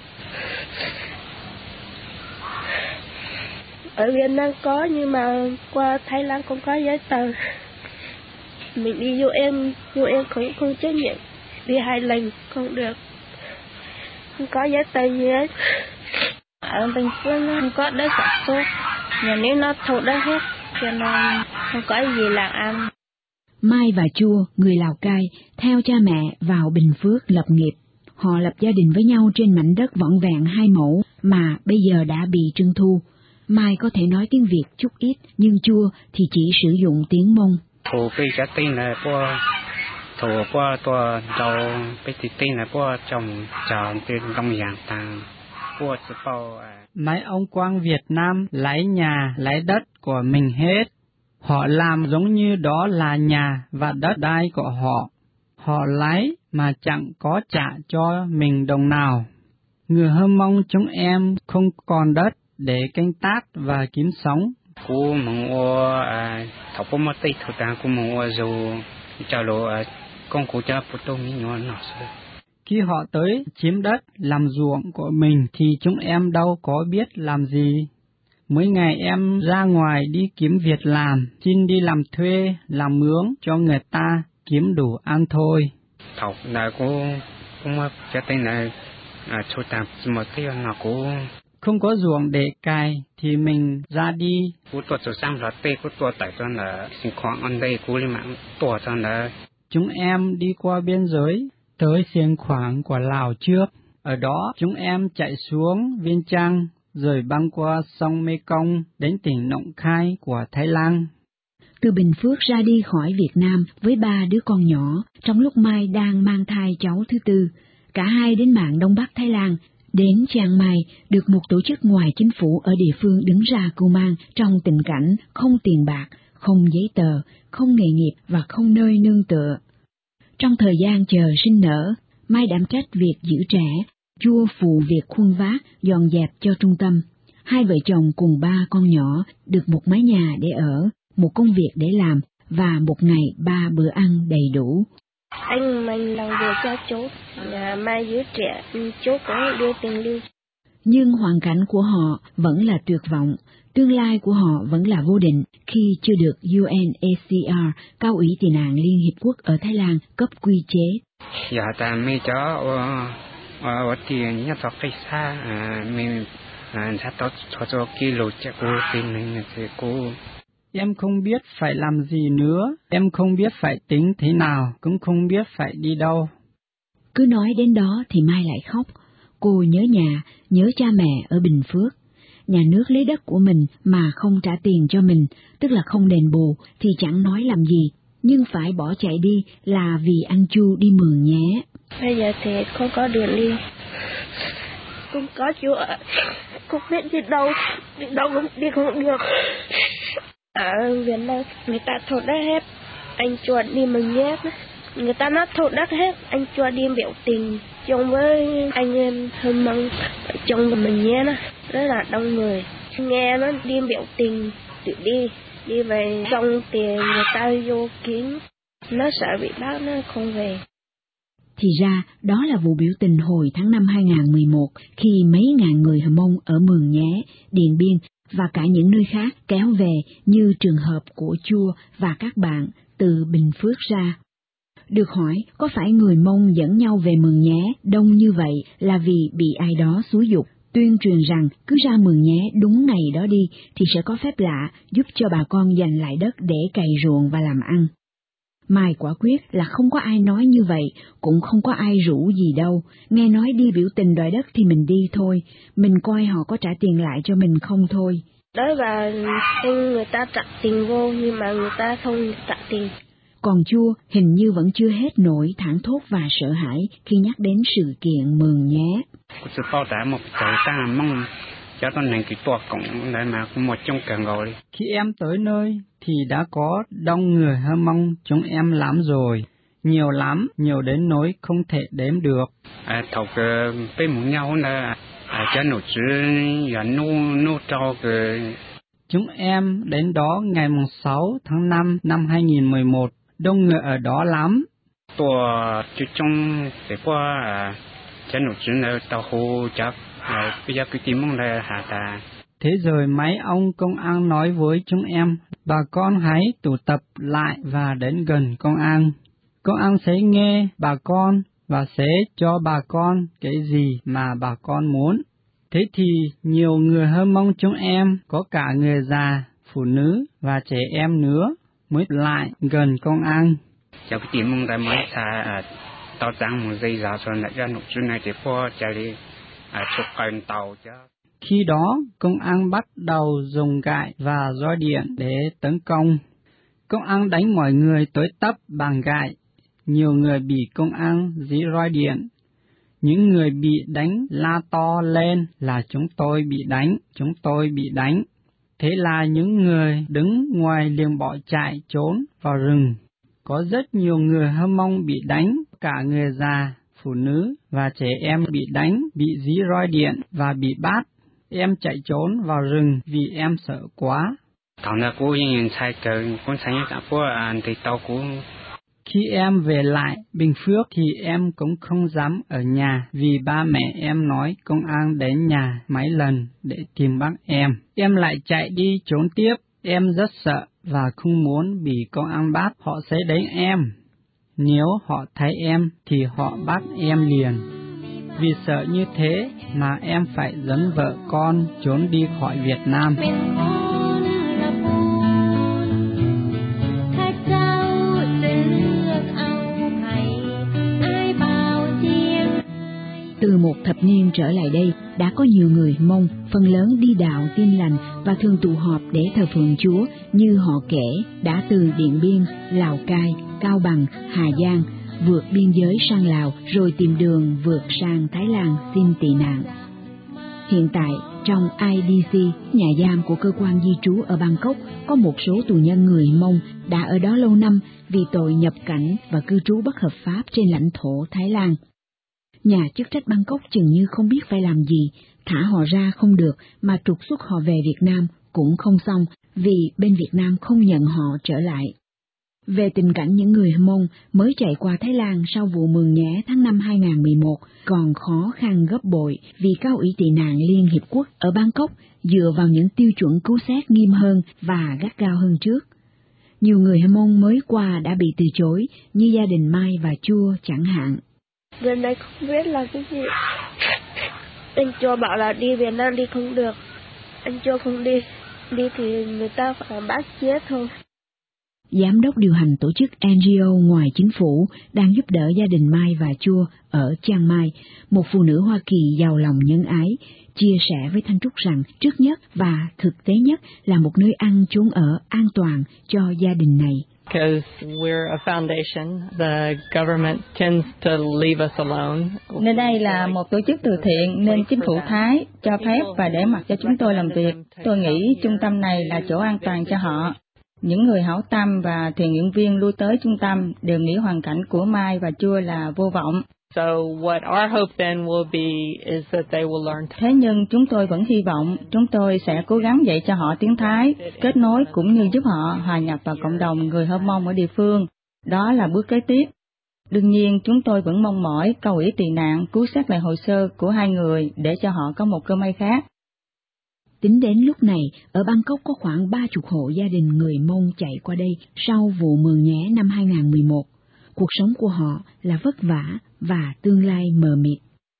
Ở Việt Nam có nhưng mà qua Thái Lan không có giấy tờ. Mình đi UN không chấp nhận, đi 2 lần không được, không có giấy tờ gì hết. Ở Bình Phước không có đất sản xuất, nhà nếu nó thổ đất hết, cho nên không có gì làm ăn. Mai và Chua, người Lào Cai, theo cha mẹ vào Bình Phước lập nghiệp. Họ lập gia đình với nhau trên mảnh đất vỏn vẹn 2 mẫu mà bây giờ đã bị trưng thu. Mai có thể nói tiếng Việt chút ít, nhưng Chua thì chỉ sử dụng tiếng Mông. Thủ bị cái tin là thủ qua tua đầu bị tin là chồng chọn tên trong dạng tàng qua sự bao. Mấy ông quan Việt Nam lấy nhà lấy đất của mình hết. Họ làm giống như đó là nhà và đất đai của họ. Họ lấy mà chẳng có trả cho mình đồng nào. Người Hơ Mông chúng em không còn đất để canh tác và kiếm sống. Cú mong ô thọc có mất tích thủ ta cú mong ô dù chào lộ con cụ cha phụ tô mi nhỏ nọ. Khi họ tới chiếm đất làm ruộng của mình thì chúng em đâu có biết làm gì. Mỗi ngày em ra ngoài đi kiếm việc làm, xin đi làm thuê, làm mướn cho người ta kiếm đủ ăn thôi. Thọc là cũng mất cái tên này thủ ta một cái nào cũng Không có ruộng để cày thì mình ra đi. Chúng em đi qua biên giới, tới xiềng khoảng của Lào trước. Ở đó chúng em chạy xuống Viên Chang, rồi băng qua sông Mekong đến tỉnh Nọng Khai của Thái Lan. Từ Bình Phước ra đi khỏi Việt Nam với 3 đứa con nhỏ, trong lúc Mai đang mang thai cháu thứ tư. Cả hai đến mạng Đông Bắc Thái Lan. Đến Chiang Mai được một tổ chức ngoài chính phủ ở địa phương đứng ra cưu mang trong tình cảnh không tiền bạc, không giấy tờ, không nghề nghiệp và không nơi nương tựa. Trong thời gian chờ sinh nở, Mai đảm trách việc giữ trẻ, Chua phụ việc khuân vác, dọn dẹp cho trung tâm. Hai vợ chồng cùng 3 con nhỏ được một mái nhà để ở, một công việc để làm và một ngày 3 bữa ăn đầy đủ. Anh mình làm việc cho chú, Mai giữ trẻ, chú cũng đưa tiền lưu. Nhưng hoàn cảnh của họ vẫn là tuyệt vọng, tương lai của họ vẫn là vô định khi chưa được UNHCR, Cao ủy tị nạn Liên Hiệp Quốc ở Thái Lan, cấp quy chế. Dạ ta mới cho tiền nhất học cái xa, mình sẽ cho kilo chắc cô tiền mình thì cô. Em không biết phải làm gì nữa, em không biết phải tính thế nào, cũng không biết phải đi đâu. Cứ nói đến đó thì Mai lại khóc. Cô nhớ nhà, nhớ cha mẹ ở Bình Phước. Nhà nước lấy đất của mình mà không trả tiền cho mình, tức là không đền bù, thì chẳng nói làm gì, nhưng phải bỏ chạy đi là vì anh Chu đi Mường Nhé. Bây giờ thì không có đường đi. Không có chú ạ, không biết đi đâu cũng đi không được. Ở Việt Nam người ta thổ đất hết, anh cho đi Mường Nhé. Người ta nói thổ đất hết, anh cho đi biểu tình chung với anh em Hơ Mông chung của mình nhé, đó rất là đông người. Nghe nó đi biểu tình tự đi về xong tiền người ta vô kín, nó sợ bị bắt nó không về. Thì ra đó là vụ biểu tình hồi tháng 5 2011 khi mấy ngàn người Hơ Mông ở Mường Nhé, Điện Biên và cả những nơi khác kéo về như trường hợp của Chua và các bạn từ Bình Phước ra. Được hỏi có phải người Mông dẫn nhau về Mường Nhé đông như vậy là vì bị ai đó xúi giục, tuyên truyền rằng cứ ra Mường Nhé đúng ngày đó đi thì sẽ có phép lạ giúp cho bà con giành lại đất để cày ruộng và làm ăn. Mai quả quyết là không có ai nói như vậy, cũng không có ai rủ gì đâu, nghe nói đi biểu tình đòi đất thì mình đi thôi, mình coi họ có trả tiền lại cho mình không thôi. Đó là người ta trả tiền vô nhưng mà người ta không trả tiền. Còn Chua hình như vẫn chưa hết nỗi thảng thốt và sợ hãi khi nhắc đến sự kiện Mường Nhé. Khi em tới nơi thì đã có đông người Hơ Mông chúng em lắm rồi, nhiều lắm, nhiều đến nỗi không thể đếm được. Chúng em đến đó ngày 6 tháng 5 năm 2011, đông người ở đó lắm. Thế rồi mấy ông công an nói với chúng em, bà con hãy tụ tập lại và đến gần công an. Công an sẽ nghe bà con và sẽ cho bà con cái gì mà bà con muốn. Thế thì nhiều người Hơ Mông chúng em, có cả người già, phụ nữ và trẻ em nữa, mới lại gần công an. Khi đó, công an bắt đầu dùng gậy và roi điện để tấn công. Công an đánh mọi người tới tấp bằng gậy. Nhiều người bị công an dí roi điện. Những người bị đánh la to lên là chúng tôi bị đánh. Thế là những người đứng ngoài liền bỏ chạy trốn vào rừng. Có rất nhiều người Hơ Mông bị đánh, cả người già, phụ nữ và trẻ em bị đánh, bị dí roi điện và bị bắt. Em chạy trốn vào rừng vì em sợ quá. Khi em về lại Bình Phước thì em cũng không dám ở nhà vì ba mẹ em nói công an đến nhà mấy lần để tìm bắt em. Em lại chạy đi trốn tiếp, em rất sợ và không muốn bị công an bắt, họ sẽ đánh em. Nếu họ thấy em thì họ bắt em liền. Vì sợ như thế mà em phải dẫn vợ con trốn đi khỏi Việt Nam. Từ một thập niên trở lại đây, đã có nhiều người Mông, phần lớn đi đạo Tin Lành và thường tụ họp để thờ phượng Chúa như họ kể đã từ Điện Biên, Lào Cai, Cao Bằng, Hà Giang, vượt biên giới sang Lào rồi tìm đường vượt sang Thái Lan xin tị nạn. Hiện tại, trong IDC, nhà giam của cơ quan di trú ở Bangkok, có một số tù nhân người Mông đã ở đó lâu năm vì tội nhập cảnh và cư trú bất hợp pháp trên lãnh thổ Thái Lan. Nhà chức trách Bangkok chừng như không biết phải làm gì, thả họ ra không được mà trục xuất họ về Việt Nam cũng không xong vì bên Việt Nam không nhận họ trở lại. Về tình cảnh những người Mông mới chạy qua Thái Lan sau vụ Mường Nhé tháng 5 2011 còn khó khăn gấp bội vì Cao ủy tị nạn Liên Hiệp Quốc ở Bangkok dựa vào những tiêu chuẩn cứu xét nghiêm hơn và gắt gao hơn trước. Nhiều người Mông mới qua đã bị từ chối như gia đình Mai và Chua chẳng hạn. Bên này không biết là cái gì. Anh Chua bảo là đi Việt Nam đi không được. Anh Chua không đi. Đi thì người ta phải bắt chết thôi. Giám đốc điều hành tổ chức NGO ngoài chính phủ đang giúp đỡ gia đình Mai và Chua ở Chiang Mai, một phụ nữ Hoa Kỳ giàu lòng nhân ái, chia sẻ với Thanh Trúc rằng trước nhất và thực tế nhất là một nơi ăn chốn ở an toàn cho gia đình này. Because we're a foundation, the government tends to leave us alone. Nơi đây là một tổ chức từ thiện nên chính phủ Thái cho phép và để mặc cho chúng tôi làm việc. Tôi nghĩ trung tâm này là chỗ an toàn cho họ. Những người hảo tâm và thiện nguyện viên lui tới trung tâm đều nghĩ hoàn cảnh của Mai và Chua là vô vọng. So what our hope then will be is that they will learn. Thế nhưng chúng tôi vẫn hy vọng chúng tôi sẽ cố gắng dạy cho họ tiếng Thái, kết nối cũng như giúp họ hòa nhập vào cộng đồng người Hơ Mông ở địa phương. Đó là bước kế tiếp. Đương nhiên chúng tôi vẫn mong mỏi Cao ủy tị nạn cứu xét lại hồ sơ của hai người để cho họ có một cơ may khác. Tính đến lúc này, ở Bangkok có khoảng 30 hộ gia đình người Mông chạy qua đây sau vụ Mường Nhé năm 2011. Cuộc sống của họ là vất vả và tương lai mờ mịt.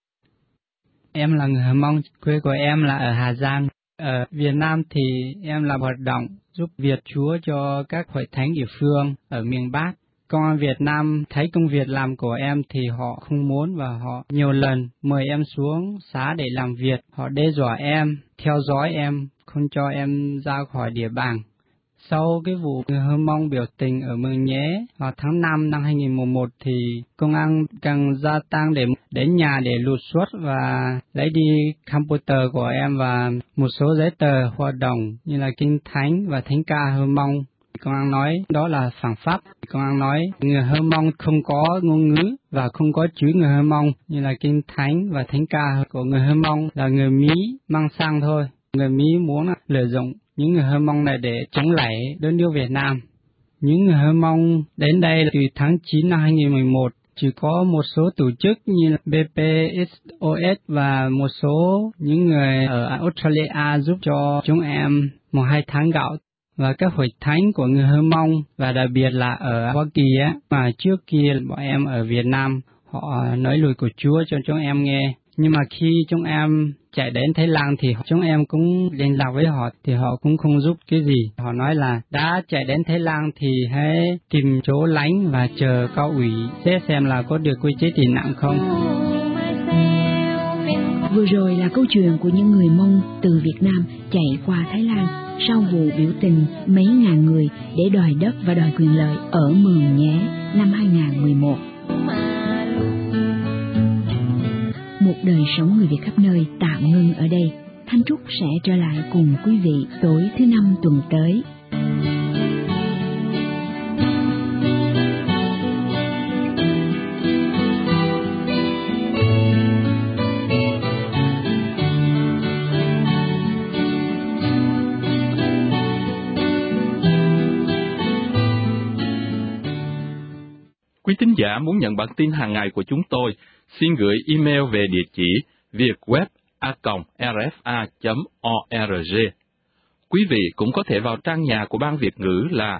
Em là người Hơ Mông, quê của em là ở Hà Giang. Ở Việt Nam thì em làm hoạt động giúp việc Chúa cho các hội thánh địa phương ở miền Bắc. Công an Việt Nam thấy công việc làm của em thì họ không muốn và họ nhiều lần mời em xuống xã để làm việc. Họ đe dọa em, theo dõi em, không cho em ra khỏi địa bàn. Sau cái vụ người Hơ Mông biểu tình ở Mường Nhé vào tháng 5 năm 2011 thì công an càng gia tăng để đến nhà để lục soát và lấy đi computer của em và một số giấy tờ hoạt động như là Kinh Thánh và Thánh ca Hơ Mông. Công an nói đó là phạm pháp. Công an nói người Hơ Mông không có ngôn ngữ và không có chữ người Hơ Mông như là Kinh Thánh và Thánh ca của người Hơ Mông là người Mỹ mang sang thôi. Người Mỹ muốn lợi dụng những người Hơ Mông này để chống lại đất nước Việt Nam. Những người Hơ Mông đến đây từ tháng 9 năm 2011, chỉ có một số tổ chức như là BPSOS và một số những người ở Australia giúp cho chúng em 1-2 tháng gạo. Và các hội thánh của người Hơ Mông và đặc biệt là ở Hoa Kỳ mà trước kia bọn em ở Việt Nam họ nói lời của Chúa cho chúng em nghe. Nhưng mà khi chúng em chạy đến Thái Lan thì chúng em cũng liên lạc với họ thì họ cũng không giúp cái gì. Họ nói là đã chạy đến Thái Lan thì hãy tìm chỗ lánh và chờ Cao ủy sẽ xem là có được quy chế tị nạn không. Vừa rồi là câu chuyện của những người Mông từ Việt Nam chạy qua Thái Lan sau vụ biểu tình mấy ngàn người để đòi đất và đòi quyền lợi ở Mường Nhé năm 2011. Một đời sống người Việt khắp nơi tạm ngưng ở đây. Thanh Trúc sẽ trở lại cùng quý vị tối thứ 5 tuần tới. Quý thính giả muốn nhận bản tin hàng ngày của chúng tôi, xin gửi email về địa chỉ vietweb@rfa.org. Quý vị cũng có thể vào trang nhà của Ban Việt ngữ là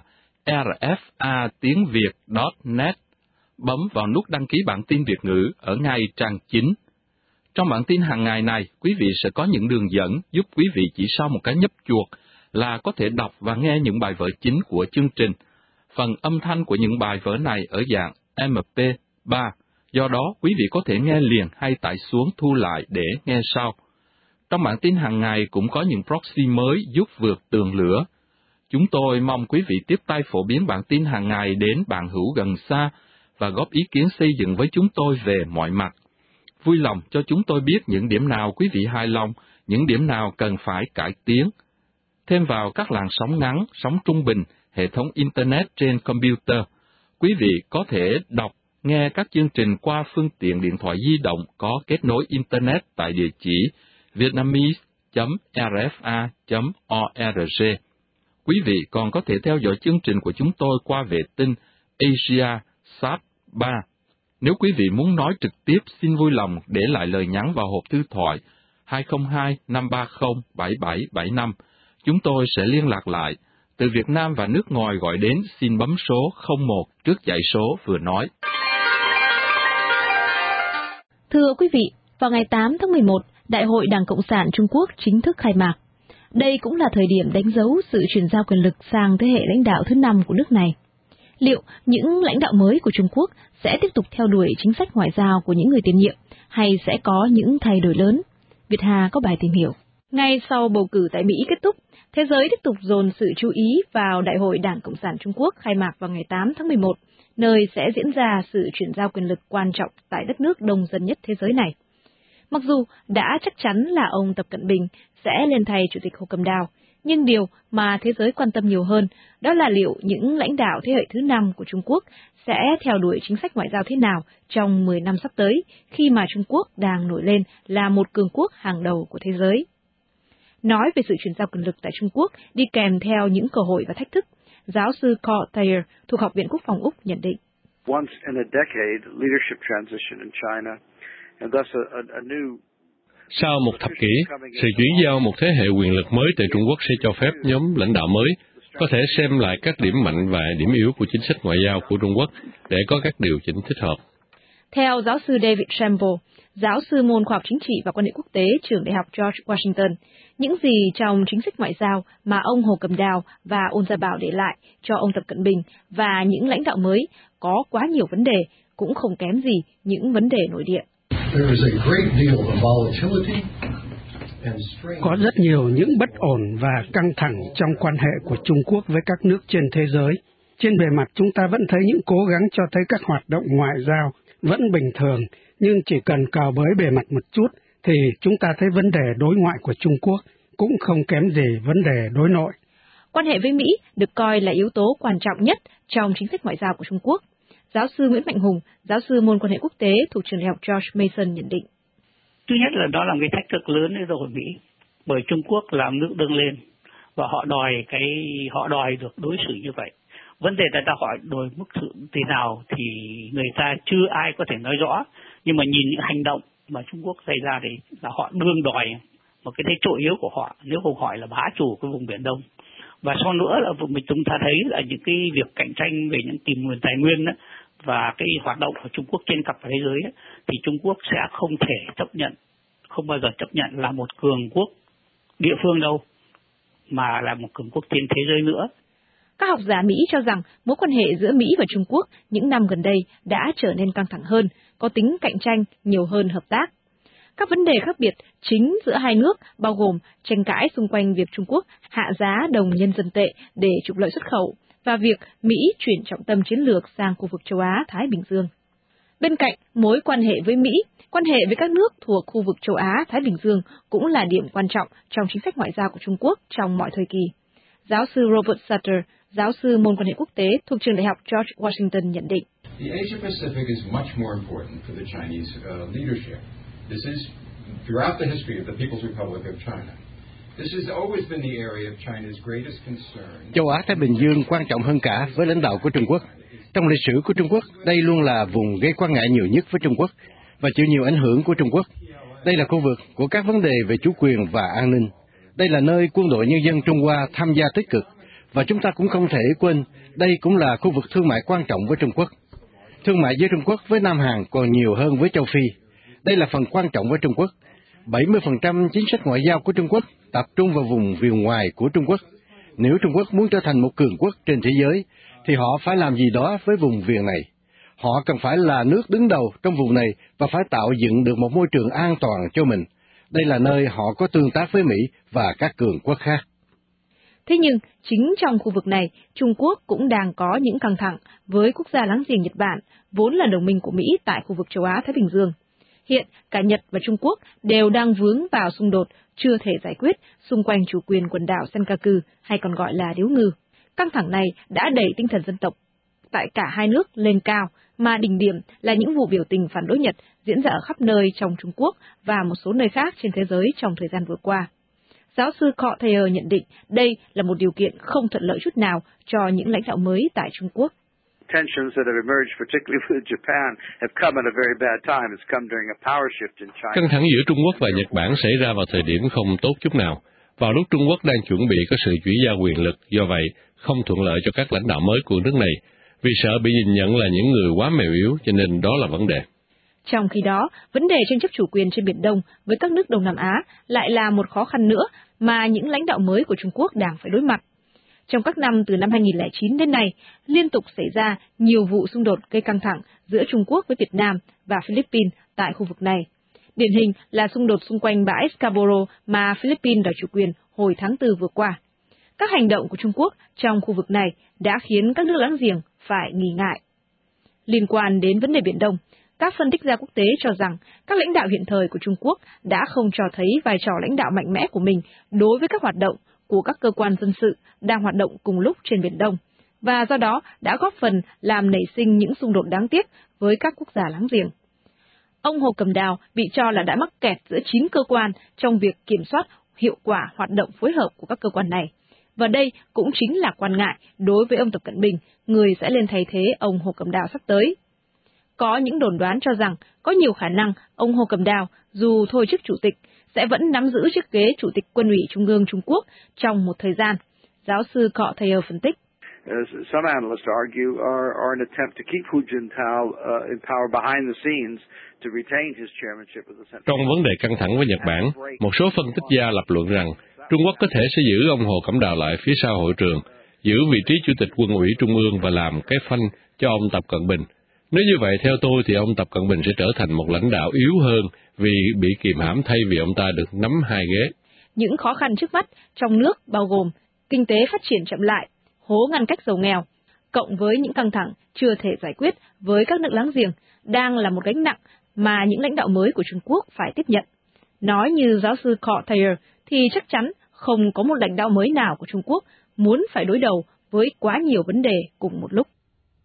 rfa.tiếng.việt.net, bấm vào nút đăng ký bản tin Việt ngữ ở ngay trang chính. Trong bản tin hàng ngày này, quý vị sẽ có những đường dẫn giúp quý vị chỉ sau một cái nhấp chuột là có thể đọc và nghe những bài vở chính của chương trình. Phần âm thanh của những bài vở này ở dạng MP3, do đó quý vị có thể nghe liền hay tải xuống thu lại để nghe sau. Trong bản tin hàng ngày cũng có những proxy mới giúp vượt tường lửa. Chúng tôi mong quý vị tiếp tay phổ biến bản tin hàng ngày đến bạn hữu gần xa và góp ý kiến xây dựng với chúng tôi về mọi mặt. Vui lòng cho chúng tôi biết những điểm nào quý vị hài lòng, những điểm nào cần phải cải tiến. Thêm vào các làn sóng ngắn, sóng trung bình, hệ thống Internet trên computer, quý vị có thể đọc, nghe các chương trình qua phương tiện điện thoại di động có kết nối Internet tại địa chỉ vietnamese.rfa.org. Quý vị còn có thể theo dõi chương trình của chúng tôi qua vệ tinh AsiaSat 3. Nếu quý vị muốn nói trực tiếp, xin vui lòng để lại lời nhắn vào hộp thư thoại 202-530-7775. Chúng tôi sẽ liên lạc lại. Từ Việt Nam và nước ngoài gọi đến, xin bấm số 01 trước dãy số vừa nói. Thưa quý vị, vào ngày 8 tháng 11, Đại hội Đảng Cộng sản Trung Quốc chính thức khai mạc. Đây cũng là thời điểm đánh dấu sự chuyển giao quyền lực sang thế hệ lãnh đạo thứ 5 của nước này. Liệu những lãnh đạo mới của Trung Quốc sẽ tiếp tục theo đuổi chính sách ngoại giao của những người tiền nhiệm, hay sẽ có những thay đổi lớn? Việt Hà có bài tìm hiểu. Ngay sau bầu cử tại Mỹ kết thúc, thế giới tiếp tục dồn sự chú ý vào Đại hội Đảng Cộng sản Trung Quốc khai mạc vào ngày 8 tháng 11, nơi sẽ diễn ra sự chuyển giao quyền lực quan trọng tại đất nước đông dân nhất thế giới này. Mặc dù đã chắc chắn là ông Tập Cận Bình sẽ lên thay Chủ tịch Hồ Cẩm Đào, nhưng điều mà thế giới quan tâm nhiều hơn đó là liệu những lãnh đạo thế hệ thứ 5 của Trung Quốc sẽ theo đuổi chính sách ngoại giao thế nào trong 10 năm sắp tới, khi mà Trung Quốc đang nổi lên là một cường quốc hàng đầu của thế giới. Nói về sự chuyển giao quyền lực tại Trung Quốc đi kèm theo những cơ hội và thách thức, giáo sư Carl Thayer thuộc Học viện Quốc phòng Úc nhận định. Sau một thập kỷ, sự chuyển giao một thế hệ quyền lực mới tại Trung Quốc sẽ cho phép nhóm lãnh đạo mới có thể xem lại các điểm mạnh và điểm yếu của chính sách ngoại giao của Trung Quốc để có các điều chỉnh thích hợp. Theo giáo sư David Shambo, giáo sư môn khoa học chính trị và quan hệ quốc tế trường Đại học George Washington, những gì trong chính sách ngoại giao mà ông Hồ Cẩm Đào và Ôn Gia Bảo để lại cho ông Tập Cận Bình và những lãnh đạo mới có quá nhiều vấn đề, cũng không kém gì những vấn đề nội địa. Có rất nhiều những bất ổn và căng thẳng trong quan hệ của Trung Quốc với các nước trên thế giới. Trên bề mặt chúng ta vẫn thấy những cố gắng cho thấy các hoạt động ngoại giao vẫn bình thường, nhưng chỉ cần cào bới bề mặt một chút thì chúng ta thấy vấn đề đối ngoại của Trung Quốc cũng không kém gì vấn đề đối nội. Quan hệ với Mỹ được coi là yếu tố quan trọng nhất trong chính sách ngoại giao của Trung Quốc. Giáo sư Nguyễn Mạnh Hùng, giáo sư môn quan hệ quốc tế thuộc trường Đại học George Mason nhận định. Thứ nhất là đó là một cái thách thức lớn đối với Mỹ, bởi Trung Quốc làm nước dâng lên và họ đòi được đối xử như vậy. Vấn đề là họ đòi mức thưởng thế nào thì người ta chưa ai có thể nói rõ, nhưng mà nhìn những hành động mà Trung Quốc gây ra thì là họ đương đòi một cái thế chỗ yếu của họ, nếu không hỏi là bá chủ cái vùng Biển Đông. Và sau nữa là chúng ta thấy là những cái việc cạnh tranh về những tìm nguồn tài nguyên đó, và cái hoạt động của Trung Quốc trên khắp thế giới ấy, thì Trung Quốc sẽ không thể không bao giờ chấp nhận là một cường quốc địa phương đâu, mà là một cường quốc trên thế giới nữa. Các học giả Mỹ cho rằng mối quan hệ giữa Mỹ và Trung Quốc những năm gần đây đã trở nên căng thẳng hơn, có tính cạnh tranh nhiều hơn hợp tác. Các vấn đề khác biệt chính giữa hai nước bao gồm tranh cãi xung quanh việc Trung Quốc hạ giá đồng nhân dân tệ để trục lợi xuất khẩu, và việc Mỹ chuyển trọng tâm chiến lược sang khu vực châu Á-Thái Bình Dương. Bên cạnh mối quan hệ với Mỹ, quan hệ với các nước thuộc khu vực châu Á-Thái Bình Dương cũng là điểm quan trọng trong chính sách ngoại giao của Trung Quốc trong mọi thời kỳ. Giáo sư Robert Sutter, giáo sư môn quan hệ quốc tế thuộc trường Đại học George Washington nhận định. The Asia-Pacific is much more important for the Chinese leadership. This is throughout the history of the People's Republic of China. This has always been the area of China's greatest concern. Châu Á-Thái Bình Dương quan trọng hơn cả với lãnh đạo của Trung Quốc. Trong lịch sử của Trung Quốc, đây luôn là vùng gây quan ngại nhiều nhất với Trung Quốc và chịu nhiều ảnh hưởng của Trung Quốc. Đây là khu vực của các vấn đề về chủ quyền và an ninh. Đây là nơi quân đội nhân dân Trung Hoa tham gia tích cực, và chúng ta cũng không thể quên đây cũng là khu vực thương mại quan trọng với Trung Quốc. Thương mại giữa Trung Quốc với Nam Hàn còn nhiều hơn với châu Phi. Đây là phần quan trọng với Trung Quốc. 70% chính sách ngoại giao của Trung Quốc tập trung vào vùng viền ngoài của Trung Quốc. Nếu Trung Quốc muốn trở thành một cường quốc trên thế giới, thì họ phải làm gì đó với vùng viền này. Họ cần phải là nước đứng đầu trong vùng này và phải tạo dựng được một môi trường an toàn cho mình. Đây là nơi họ có tương tác với Mỹ và các cường quốc khác. Thế nhưng, chính trong khu vực này, Trung Quốc cũng đang có những căng thẳng với quốc gia láng giềng Nhật Bản, vốn là đồng minh của Mỹ tại khu vực châu Á-Thái Bình Dương. Hiện, cả Nhật và Trung Quốc đều đang vướng vào xung đột chưa thể giải quyết xung quanh chủ quyền quần đảo Senkaku, hay còn gọi là Điếu Ngư. Căng thẳng này đã đẩy tinh thần dân tộc tại cả hai nước lên cao, mà đỉnh điểm là những vụ biểu tình phản đối Nhật diễn ra ở khắp nơi trong Trung Quốc và một số nơi khác trên thế giới trong thời gian vừa qua. Giáo sư Cort Thayer nhận định đây là một điều kiện không thuận lợi chút nào cho những lãnh đạo mới tại Trung Quốc. Tensions that have emerged, particularly with Japan, have come at a very bad time. It's come during a power shift in China. Căng thẳng giữa Trung Quốc và Nhật Bản xảy ra vào thời điểm không tốt chút nào, vào lúc Trung Quốc đang chuẩn bị có sự chuyển giao quyền lực, do vậy không thuận lợi cho các lãnh đạo mới của nước này, vì sợ bị nhìn nhận là những người quá mềm yếu, cho nên đó là vấn đề. Trong khi đó, vấn đề tranh chấp chủ quyền trên Biển Đông với các nước Đông Nam Á lại là một khó khăn nữa mà những lãnh đạo mới của Trung Quốc đang phải đối mặt. Trong các năm từ năm 2009 đến nay, liên tục xảy ra nhiều vụ xung đột gây căng thẳng giữa Trung Quốc với Việt Nam và Philippines tại khu vực này. Điển hình là xung đột xung quanh bãi Scarborough mà Philippines đòi chủ quyền hồi tháng 4 vừa qua. Các hành động của Trung Quốc trong khu vực này đã khiến các nước láng giềng phải nghi ngại. Liên quan đến vấn đề Biển Đông, các phân tích gia quốc tế cho rằng các lãnh đạo hiện thời của Trung Quốc đã không cho thấy vai trò lãnh đạo mạnh mẽ của mình đối với các hoạt động của các cơ quan dân sự đang hoạt động cùng lúc trên Biển Đông, và do đó đã góp phần làm nảy sinh những xung đột đáng tiếc với các quốc gia láng giềng. Ông Hồ Cẩm Đào bị cho là đã mắc kẹt giữa 9 cơ quan trong việc kiểm soát hiệu quả hoạt động phối hợp của các cơ quan này. Và đây cũng chính là quan ngại đối với ông Tập Cận Bình, người sẽ lên thay thế ông Hồ Cẩm Đào sắp tới. Có những đồn đoán cho rằng có nhiều khả năng ông Hồ Cẩm Đào, dù thôi chức chủ tịch, sẽ vẫn nắm giữ chiếc ghế Chủ tịch Quân ủy Trung ương Trung Quốc trong một thời gian. Giáo sư Cort Thayer phân tích. Some analysts argue are an attempt to keep Hu Jintao in power behind the scenes to retain his chairmanship of the Central. Trong vấn đề căng thẳng với Nhật Bản, một số phân tích gia lập luận rằng Trung Quốc có thể sẽ giữ ông Hồ Cẩm Đào lại phía sau hội trường, giữ vị trí Chủ tịch Quân ủy Trung ương và làm cái phanh cho ông Tập Cận Bình. Nếu như vậy, theo tôi thì ông Tập Cận Bình sẽ trở thành một lãnh đạo yếu hơn vì bị kìm hãm thay vì ông ta được nắm hai ghế. Những khó khăn trước mắt trong nước bao gồm kinh tế phát triển chậm lại, hố ngăn cách giàu nghèo, cộng với những căng thẳng chưa thể giải quyết với các nước láng giềng, đang là một gánh nặng mà những lãnh đạo mới của Trung Quốc phải tiếp nhận. Nói như giáo sư Cort Thayer thì chắc chắn không có một lãnh đạo mới nào của Trung Quốc muốn phải đối đầu với quá nhiều vấn đề cùng một lúc.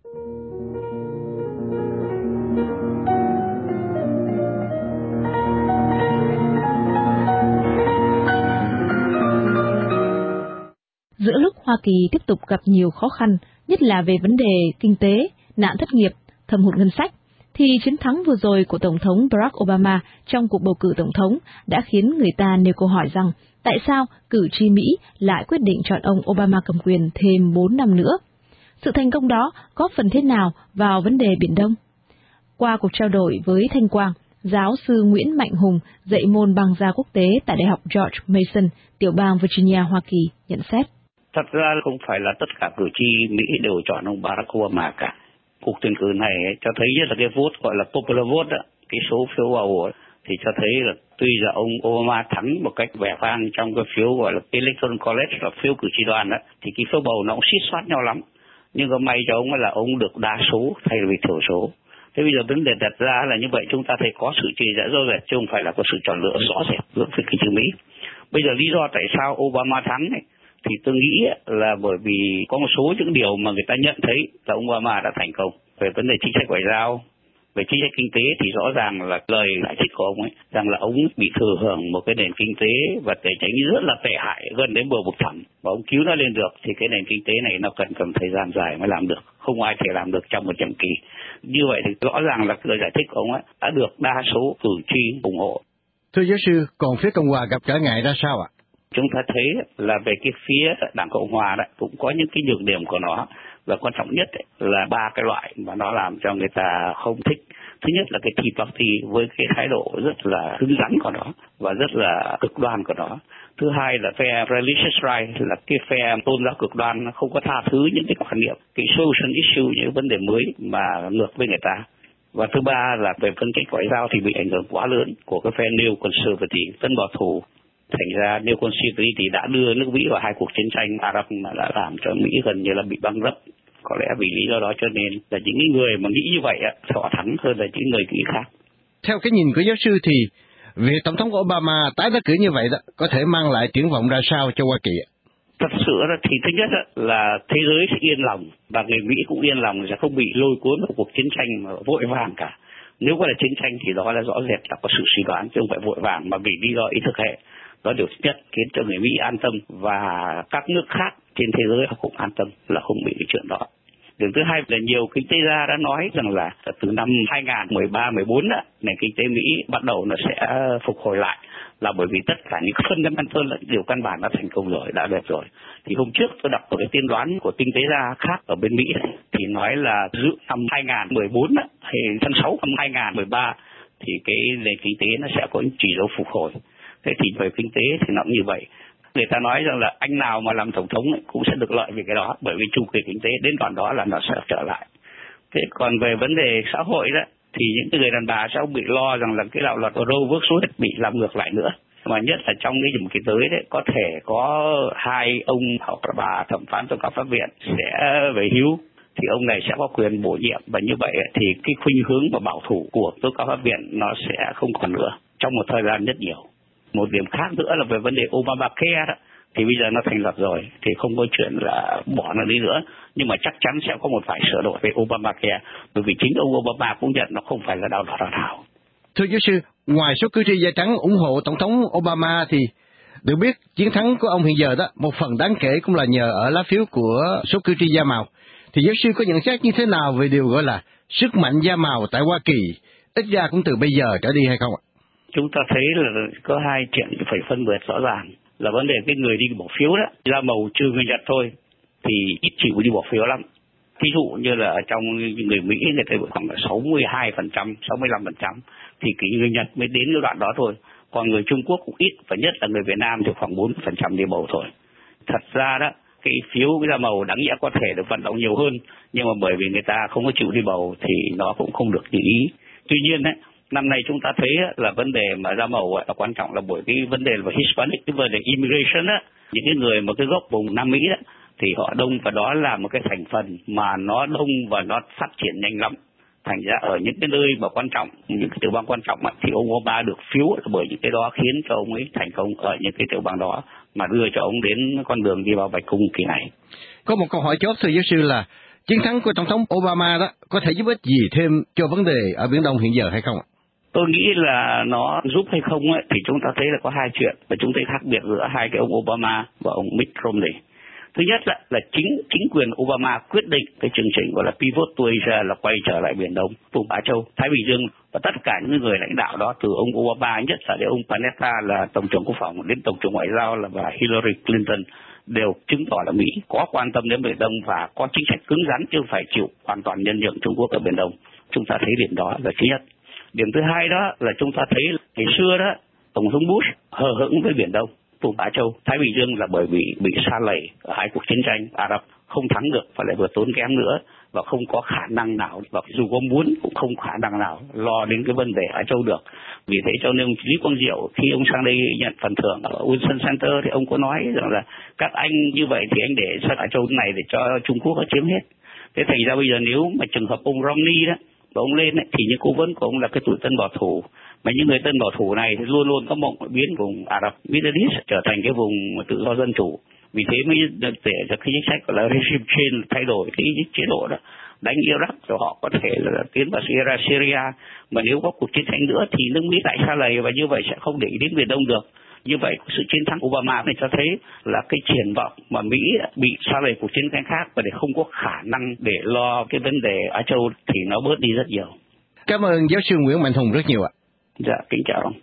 Giữa lúc Hoa Kỳ tiếp tục gặp nhiều khó khăn, nhất là về vấn đề kinh tế, nạn thất nghiệp, thâm hụt ngân sách, thì chiến thắng vừa rồi của Tổng thống Barack Obama trong cuộc bầu cử Tổng thống đã khiến người ta nêu câu hỏi rằng tại sao cử tri Mỹ lại quyết định chọn ông Obama cầm quyền thêm 4 năm nữa? Sự thành công đó góp phần thế nào vào vấn đề Biển Đông? Qua cuộc trao đổi với Thanh Quang, giáo sư Nguyễn Mạnh Hùng dạy môn băng gia quốc tế tại Đại học George Mason, tiểu bang Virginia, Hoa Kỳ, nhận xét. Thật ra không phải là tất cả cử tri Mỹ đều chọn ông Barack Obama cả. Cuộc tuyển cử này cho thấy là cái vote gọi là popular vote đó, cái số phiếu bầu thì cho thấy là tuy là ông Obama thắng một cách vẻ vang trong cái phiếu gọi là Electoral College là phiếu cử tri đoàn đó, thì cái phiếu bầu nó cũng xít xoát nhau lắm. Nhưng có may cho ông là ông được đa số thay vì thiểu số. Thế bây giờ vấn đề đặt ra là như vậy, chúng ta thấy có sự chia rẽ rõ rệt chứ không phải là có sự chọn lựa rõ rệt giữa phía cử tri Mỹ. Bây giờ lý do tại sao Obama thắng này thì tôi nghĩ là bởi vì có một số những điều mà người ta nhận thấy là ông Obama đã thành công về vấn đề chính sách ngoại giao, về chính sách kinh tế thì rõ ràng là lời giải thích của ông ấy rằng là ông bị thừa hưởng một cái nền kinh tế và tài chính rất là tệ hại gần đến bờ vực thẳm, và ông cứu nó lên được thì cái nền kinh tế này nó cần thời gian dài mới làm được, không ai thể làm được trong một nhiệm kỳ. Như vậy thì rõ ràng là lời giải thích của ông ấy đã được đa số cử tri ủng hộ. Thưa giáo sư, còn phía Cộng hòa gặp trở ngại ra sao ạ? Chúng ta thấy là về cái phía Đảng Cộng hòa đó cũng có những cái nhược điểm của nó, và quan trọng nhất là 3 cái loại mà nó làm cho người ta không thích. Thứ nhất là cái Tea Party với cái thái độ rất là cứng rắn của nó và rất là cực đoan của nó. Thứ hai là phe religious right, là cái phe tôn giáo cực đoan, nó không có tha thứ những cái quan niệm, cái social issue, những vấn đề mới mà ngược với người ta. Và thứ ba là về phân cách ngoại giao thì bị ảnh hưởng quá lớn của cái phe neo conservative, tân bảo thủ. Thành ra neo conservative thì đã đưa nước Mỹ vào hai cuộc chiến tranh Ả Rập mà đã làm cho Mỹ gần như là bị băng rấp. Có lẽ vì lý do đó cho nên là những người mà nghĩ như vậy họ thắng hơn là những người nghĩ khác. Theo cái nhìn của giáo sư thì việc Tổng thống Obama tái đắc cử như vậy đó có thể mang lại triển vọng ra sao cho Hoa Kỳ? Thật sự thì thứ nhất là thế giới sẽ yên lòng và người Mỹ cũng yên lòng, sẽ không bị lôi cuốn vào cuộc chiến tranh mà vội vàng cả. Nếu có là chiến tranh thì đó là rõ rệt là có sự suy đoán chứ không phải vội vàng, mà vì lý do ý thức hệ. Đó điều thứ nhất khiến cho người Mỹ an tâm và các nước khác trên thế giới họ cũng an tâm là không bị cái chuyện đó. Điều thứ hai là nhiều kinh tế gia đã nói rằng là từ năm 2013-14 nền kinh tế Mỹ bắt đầu nó sẽ phục hồi lại, là bởi vì tất cả những fundamental là điều căn bản đã thành công rồi, đã đẹp rồi. Thì hôm trước tôi đọc một cái tiên đoán của kinh tế gia khác ở bên Mỹ thì nói là dự năm 2014 thì tháng 6 năm 2013 thì cái nền kinh tế nó sẽ có những chỉ dấu phục hồi. Thế thì về kinh tế thì nó cũng như vậy. Người ta nói rằng là anh nào mà làm tổng thống cũng sẽ được lợi về cái đó, bởi vì chu kỳ kinh tế đến đoạn đó là nó sẽ trở lại. Thế còn về vấn đề xã hội đó thì những người đàn bà sẽ bị lo rằng là cái đạo luật Roe vs. Wade bị làm ngược lại nữa. Mà nhất là trong cái nhiệm kỳ tới đấy có thể có hai ông hoặc là bà thẩm phán tối cao pháp viện sẽ về hưu, thì ông này sẽ có quyền bổ nhiệm, và như vậy thì cái khuynh hướng và bảo thủ của tối cao pháp viện nó sẽ không còn nữa trong một thời gian rất nhiều. Một điểm khác nữa là về vấn đề Obamacare đó, thì bây giờ nó thành luật rồi thì không có chuyện là bỏ nó đi nữa, nhưng mà chắc chắn sẽ có một vài sửa đổi về Obamacare, bởi vì chính ông Obama cũng nhận nó không phải là đạo luật nào. Thưa giáo sư, ngoài số cử tri da trắng ủng hộ tổng thống Obama thì được biết chiến thắng của ông hiện giờ đó một phần đáng kể cũng là nhờ ở lá phiếu của số cử tri da màu. Thì giáo sư có nhận xét như thế nào về điều gọi là sức mạnh da màu tại Hoa Kỳ, ít ra cũng từ bây giờ trở đi hay không ạ? Chúng ta thấy là có hai chuyện phải phân biệt rõ ràng, là vấn đề cái người đi bỏ phiếu đó, da màu trừ người Nhật thôi thì ít chịu đi bỏ phiếu lắm. Ví dụ như là ở trong người Mỹ người ta khoảng 62%, 65%, thì cái người Nhật mới đến cái đoạn đó thôi. Còn người Trung Quốc cũng ít, và nhất là người Việt Nam thì khoảng 4% đi bầu thôi. Thật ra đó, cái phiếu da màu đáng nhẽ có thể được vận động nhiều hơn, nhưng mà bởi vì người ta không có chịu đi bầu thì nó cũng không được như ý. Tuy nhiên đấy, năm nay chúng ta thấy là vấn đề mà da màu là quan trọng là bởi cái vấn đề về Hispanic, cái vấn đề immigration á, những cái người mà cái gốc vùng Nam Mỹ đó, thì họ đông, và đó là một cái thành phần mà nó đông và nó phát triển nhanh lắm. Thành ra ở những cái nơi mà quan trọng, những cái tiểu bang quan trọng thì ông Obama được phiếu bởi những cái đó khiến cho ông ấy thành công ở những cái tiểu bang đó mà đưa cho ông đến con đường đi vào Bạch Cung kỳ này. Có một câu hỏi chốt thưa giáo sư là chiến thắng của tổng thống Obama đó có thể giúp ích gì thêm cho vấn đề ở Biển Đông hiện giờ hay không ạ? Tôi nghĩ là nó giúp hay không ấy, thì chúng ta thấy là có hai chuyện và chúng ta khác biệt giữa hai cái ông Obama và ông Mitt Romney. Thứ nhất là chính quyền Obama quyết định cái chương trình gọi là Pivot to Asia, là quay trở lại Biển Đông, vùng Á Châu, Thái Bình Dương, và tất cả những người lãnh đạo đó từ ông Obama, nhất là đến ông Panetta là Tổng trưởng Quốc phòng, đến Tổng trưởng Ngoại giao là bà Hillary Clinton, đều chứng tỏ là Mỹ có quan tâm đến Biển Đông và có chính sách cứng rắn chứ không phải chịu hoàn toàn nhân nhượng Trung Quốc ở Biển Đông. Chúng ta thấy điểm đó là thứ nhất. Điểm thứ hai đó là chúng ta thấy ngày xưa đó Tổng thống Bush hờ hững với Biển Đông, vùng Á Châu, Thái Bình Dương là bởi vì bị sa lầy ở hai cuộc chiến tranh Ả Rập, không thắng được và lại vừa tốn kém nữa, và không có khả năng nào, và dù có muốn cũng không khả năng nào lo đến cái vấn đề Á Châu được. Vì thế cho nên Lý Quang Diệu khi ông sang đây nhận phần thưởng ở Wilson Center thì ông có nói rằng là các anh như vậy thì anh để sang Á Châu này để cho Trung Quốc chiếm hết. Thế thành ra bây giờ nếu mà trường hợp ông Romney đó và ông lên ấy, thì những cố vấn của ông là cái tụi tân bảo thủ, mà những người tân bảo thủ này thì luôn luôn có mộng biến vùng Ả Rập Middle East trở thành cái vùng tự do dân chủ. Vì thế mới để cho cái chính sách gọi là regime change, thay đổi cái chế độ đó, đánh Iraq rồi họ có thể là tiến vào Syria, mà nếu có cuộc chiến tranh nữa thì nước Mỹ lại sa lầy và như vậy sẽ không để ý đến Biển Đông được. Như vậy sự chiến thắng Obama này cho thấy là cái triển vọng mà Mỹ bị sa lầy cuộc chiến tranh khác và để không có khả năng để lo cái vấn đề Á Châu thì nó bớt đi rất nhiều. Cảm ơn giáo sư Nguyễn Mạnh Hùng rất nhiều ạ. Dạ, kính chào ông.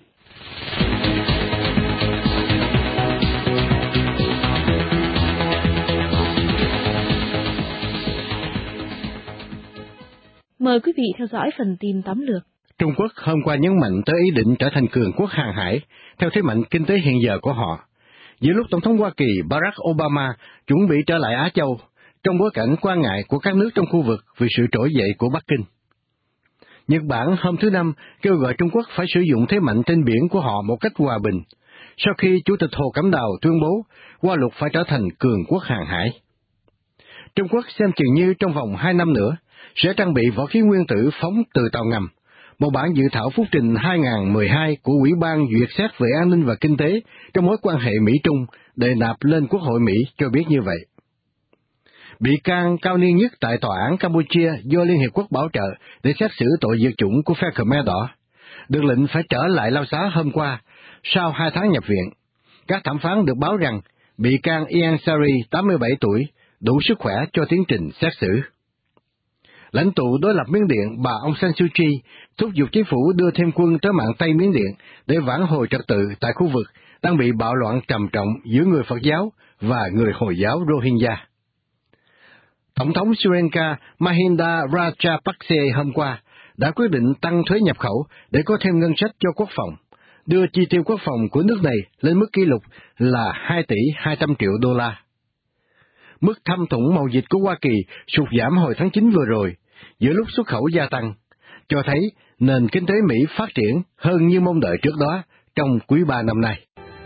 Mời quý vị theo dõi phần tin tóm lược. Trung Quốc hôm qua nhấn mạnh tới ý định trở thành cường quốc hàng hải theo thế mạnh kinh tế hiện giờ của họ. Giữa lúc Tổng thống Hoa Kỳ Barack Obama chuẩn bị trở lại Á Châu, trong bối cảnh quan ngại của các nước trong khu vực vì sự trỗi dậy của Bắc Kinh. Nhật Bản hôm thứ Năm kêu gọi Trung Quốc phải sử dụng thế mạnh trên biển của họ một cách hòa bình, sau khi Chủ tịch Hồ Cẩm Đào tuyên bố Hoa Lục phải trở thành cường quốc hàng hải. Trung Quốc xem chừng như trong vòng 2 năm nữa sẽ trang bị võ khí nguyên tử phóng từ tàu ngầm. Một bản dự thảo phúc trình 2012 của Ủy ban duyệt xét về an ninh và kinh tế trong mối quan hệ Mỹ-Trung đề nạp lên Quốc hội Mỹ cho biết như vậy. Bị can cao niên nhất tại tòa án Campuchia do Liên Hiệp Quốc bảo trợ để xét xử tội diệt chủng của phe Khmer Đỏ, được lệnh phải trở lại Lao Xá hôm qua, sau 2 tháng nhập viện. Các thẩm phán được báo rằng bị can Ian Sari, 87 tuổi, đủ sức khỏe cho tiến trình xét xử. Lãnh tụ đối lập Miến Điện bà Aung San Suu Kyi thúc giục chính phủ đưa thêm quân tới mạn Tây Miến Điện để vãn hồi trật tự tại khu vực đang bị bạo loạn trầm trọng giữa người Phật giáo và người Hồi giáo Rohingya. Tổng thống Sri Lanka Mahinda Rajapakse hôm qua đã quyết định tăng thuế nhập khẩu để có thêm ngân sách cho quốc phòng, đưa chi tiêu quốc phòng của nước này lên mức kỷ lục là 2 tỷ 200 triệu đô la. Mức thâm thủng mậu dịch của Hoa Kỳ sụt giảm hồi tháng 9 vừa rồi, giữa lúc xuất khẩu gia tăng, cho thấy nền kinh tế Mỹ phát triển hơn như mong đợi trước đó trong quý 3 năm nay.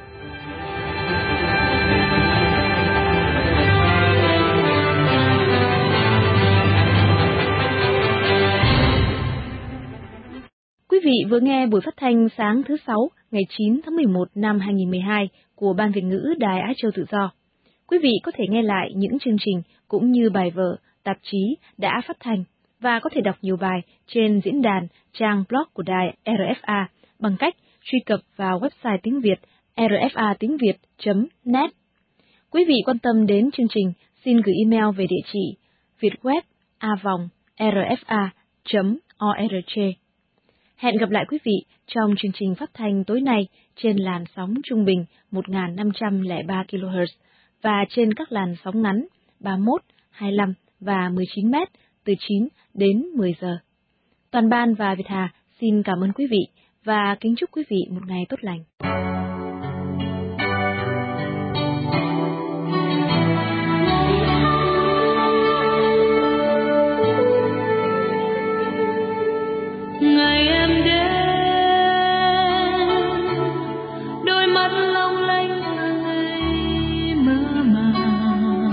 Quý vị vừa nghe buổi phát thanh sáng thứ 6 ngày 9 tháng 11 năm 2012 của Ban Việt ngữ Đài Á Châu Tự Do. Quý vị có thể nghe lại những chương trình cũng như bài vở, tạp chí đã phát thanh và có thể đọc nhiều bài trên diễn đàn trang blog của đài RFA bằng cách truy cập vào website tiếng Việt rfa.net. Quý vị quan tâm đến chương trình, xin gửi email về địa chỉ vietweb@rfa.org. Hẹn gặp lại quý vị trong chương trình phát thanh tối nay trên làn sóng trung bình 1503 kHz và trên các làn sóng ngắn 31, 25 và 19 m từ 9 đến 10 giờ. Toàn ban và Việt Hà xin cảm ơn quý vị và kính chúc quý vị một ngày tốt lành. Ngày em đến, đôi mắt long lanh ngây mơ màng.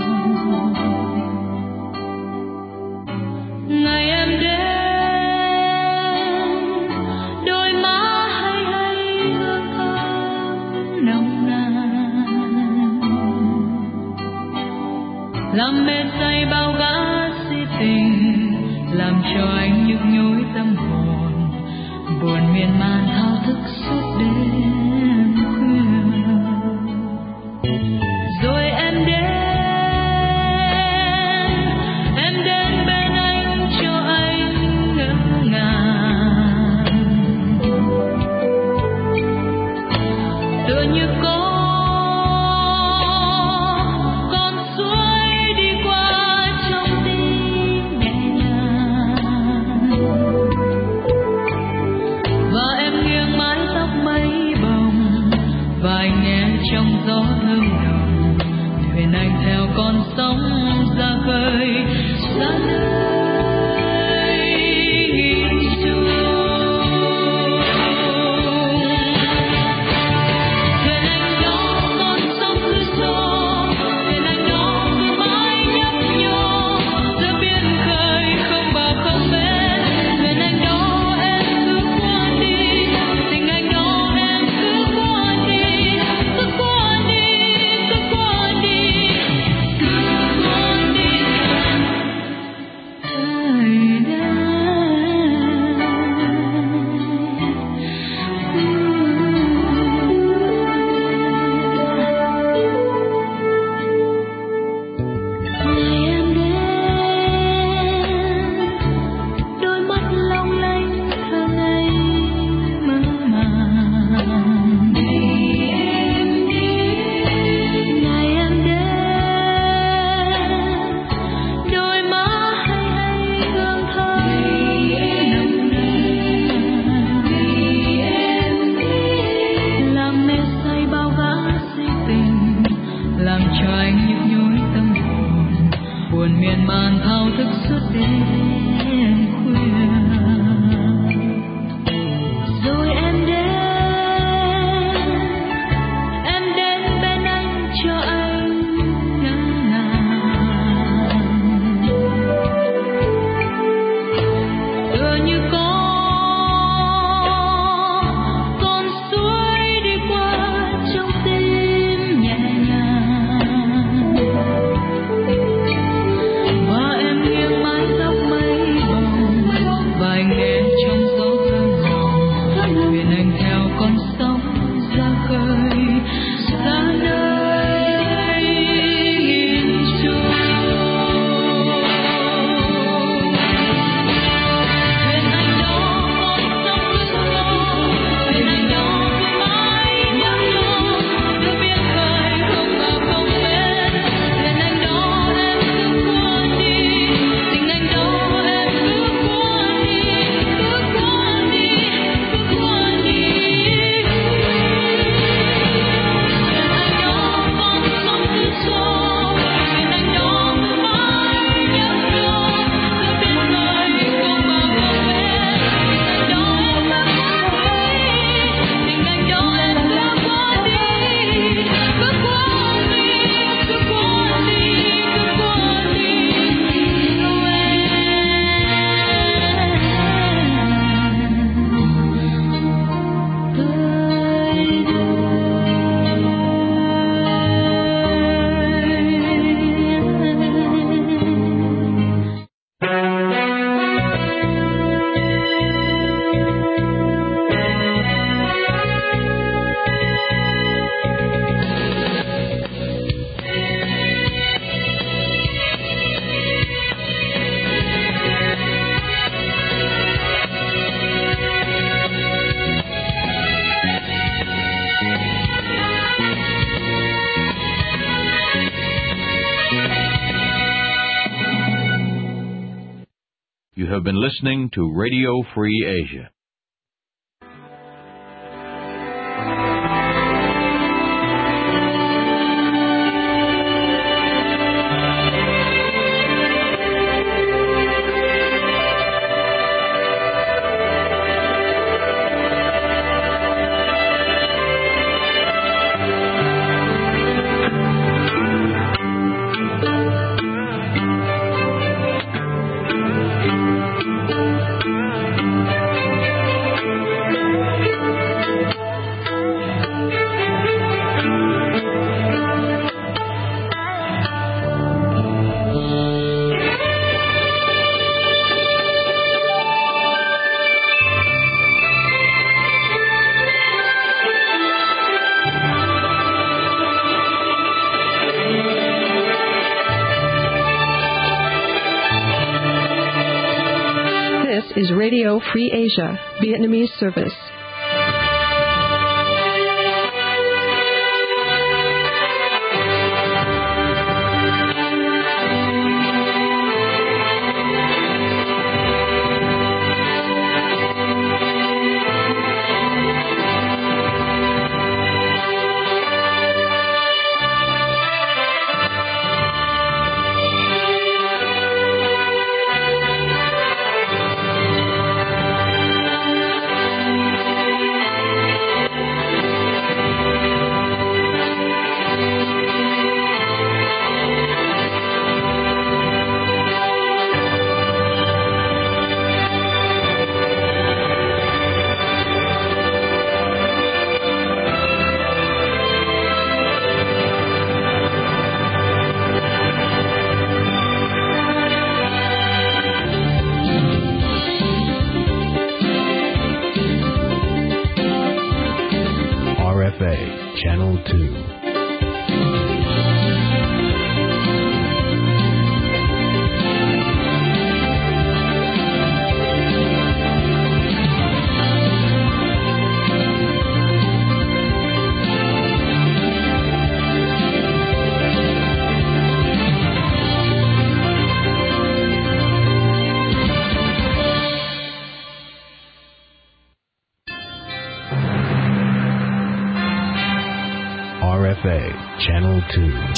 Ngày em đến, đôi má hay hay hương thơm nồng nàn, làm mê say bao gã si tình, làm cho anh nhức nhối tâm hồn. Buồn miên man thao thức suốt đêm khuya, rồi em đến bên anh cho anh ngỡ ngàng, tựa như con suối đi qua trong tim nhẹ nhàng. Và em nghiêng mái tóc mây bồng You have been listening to Radio Free Asia. Is Radio Free Asia, Vietnamese service. Channel 2. RFA Channel 2.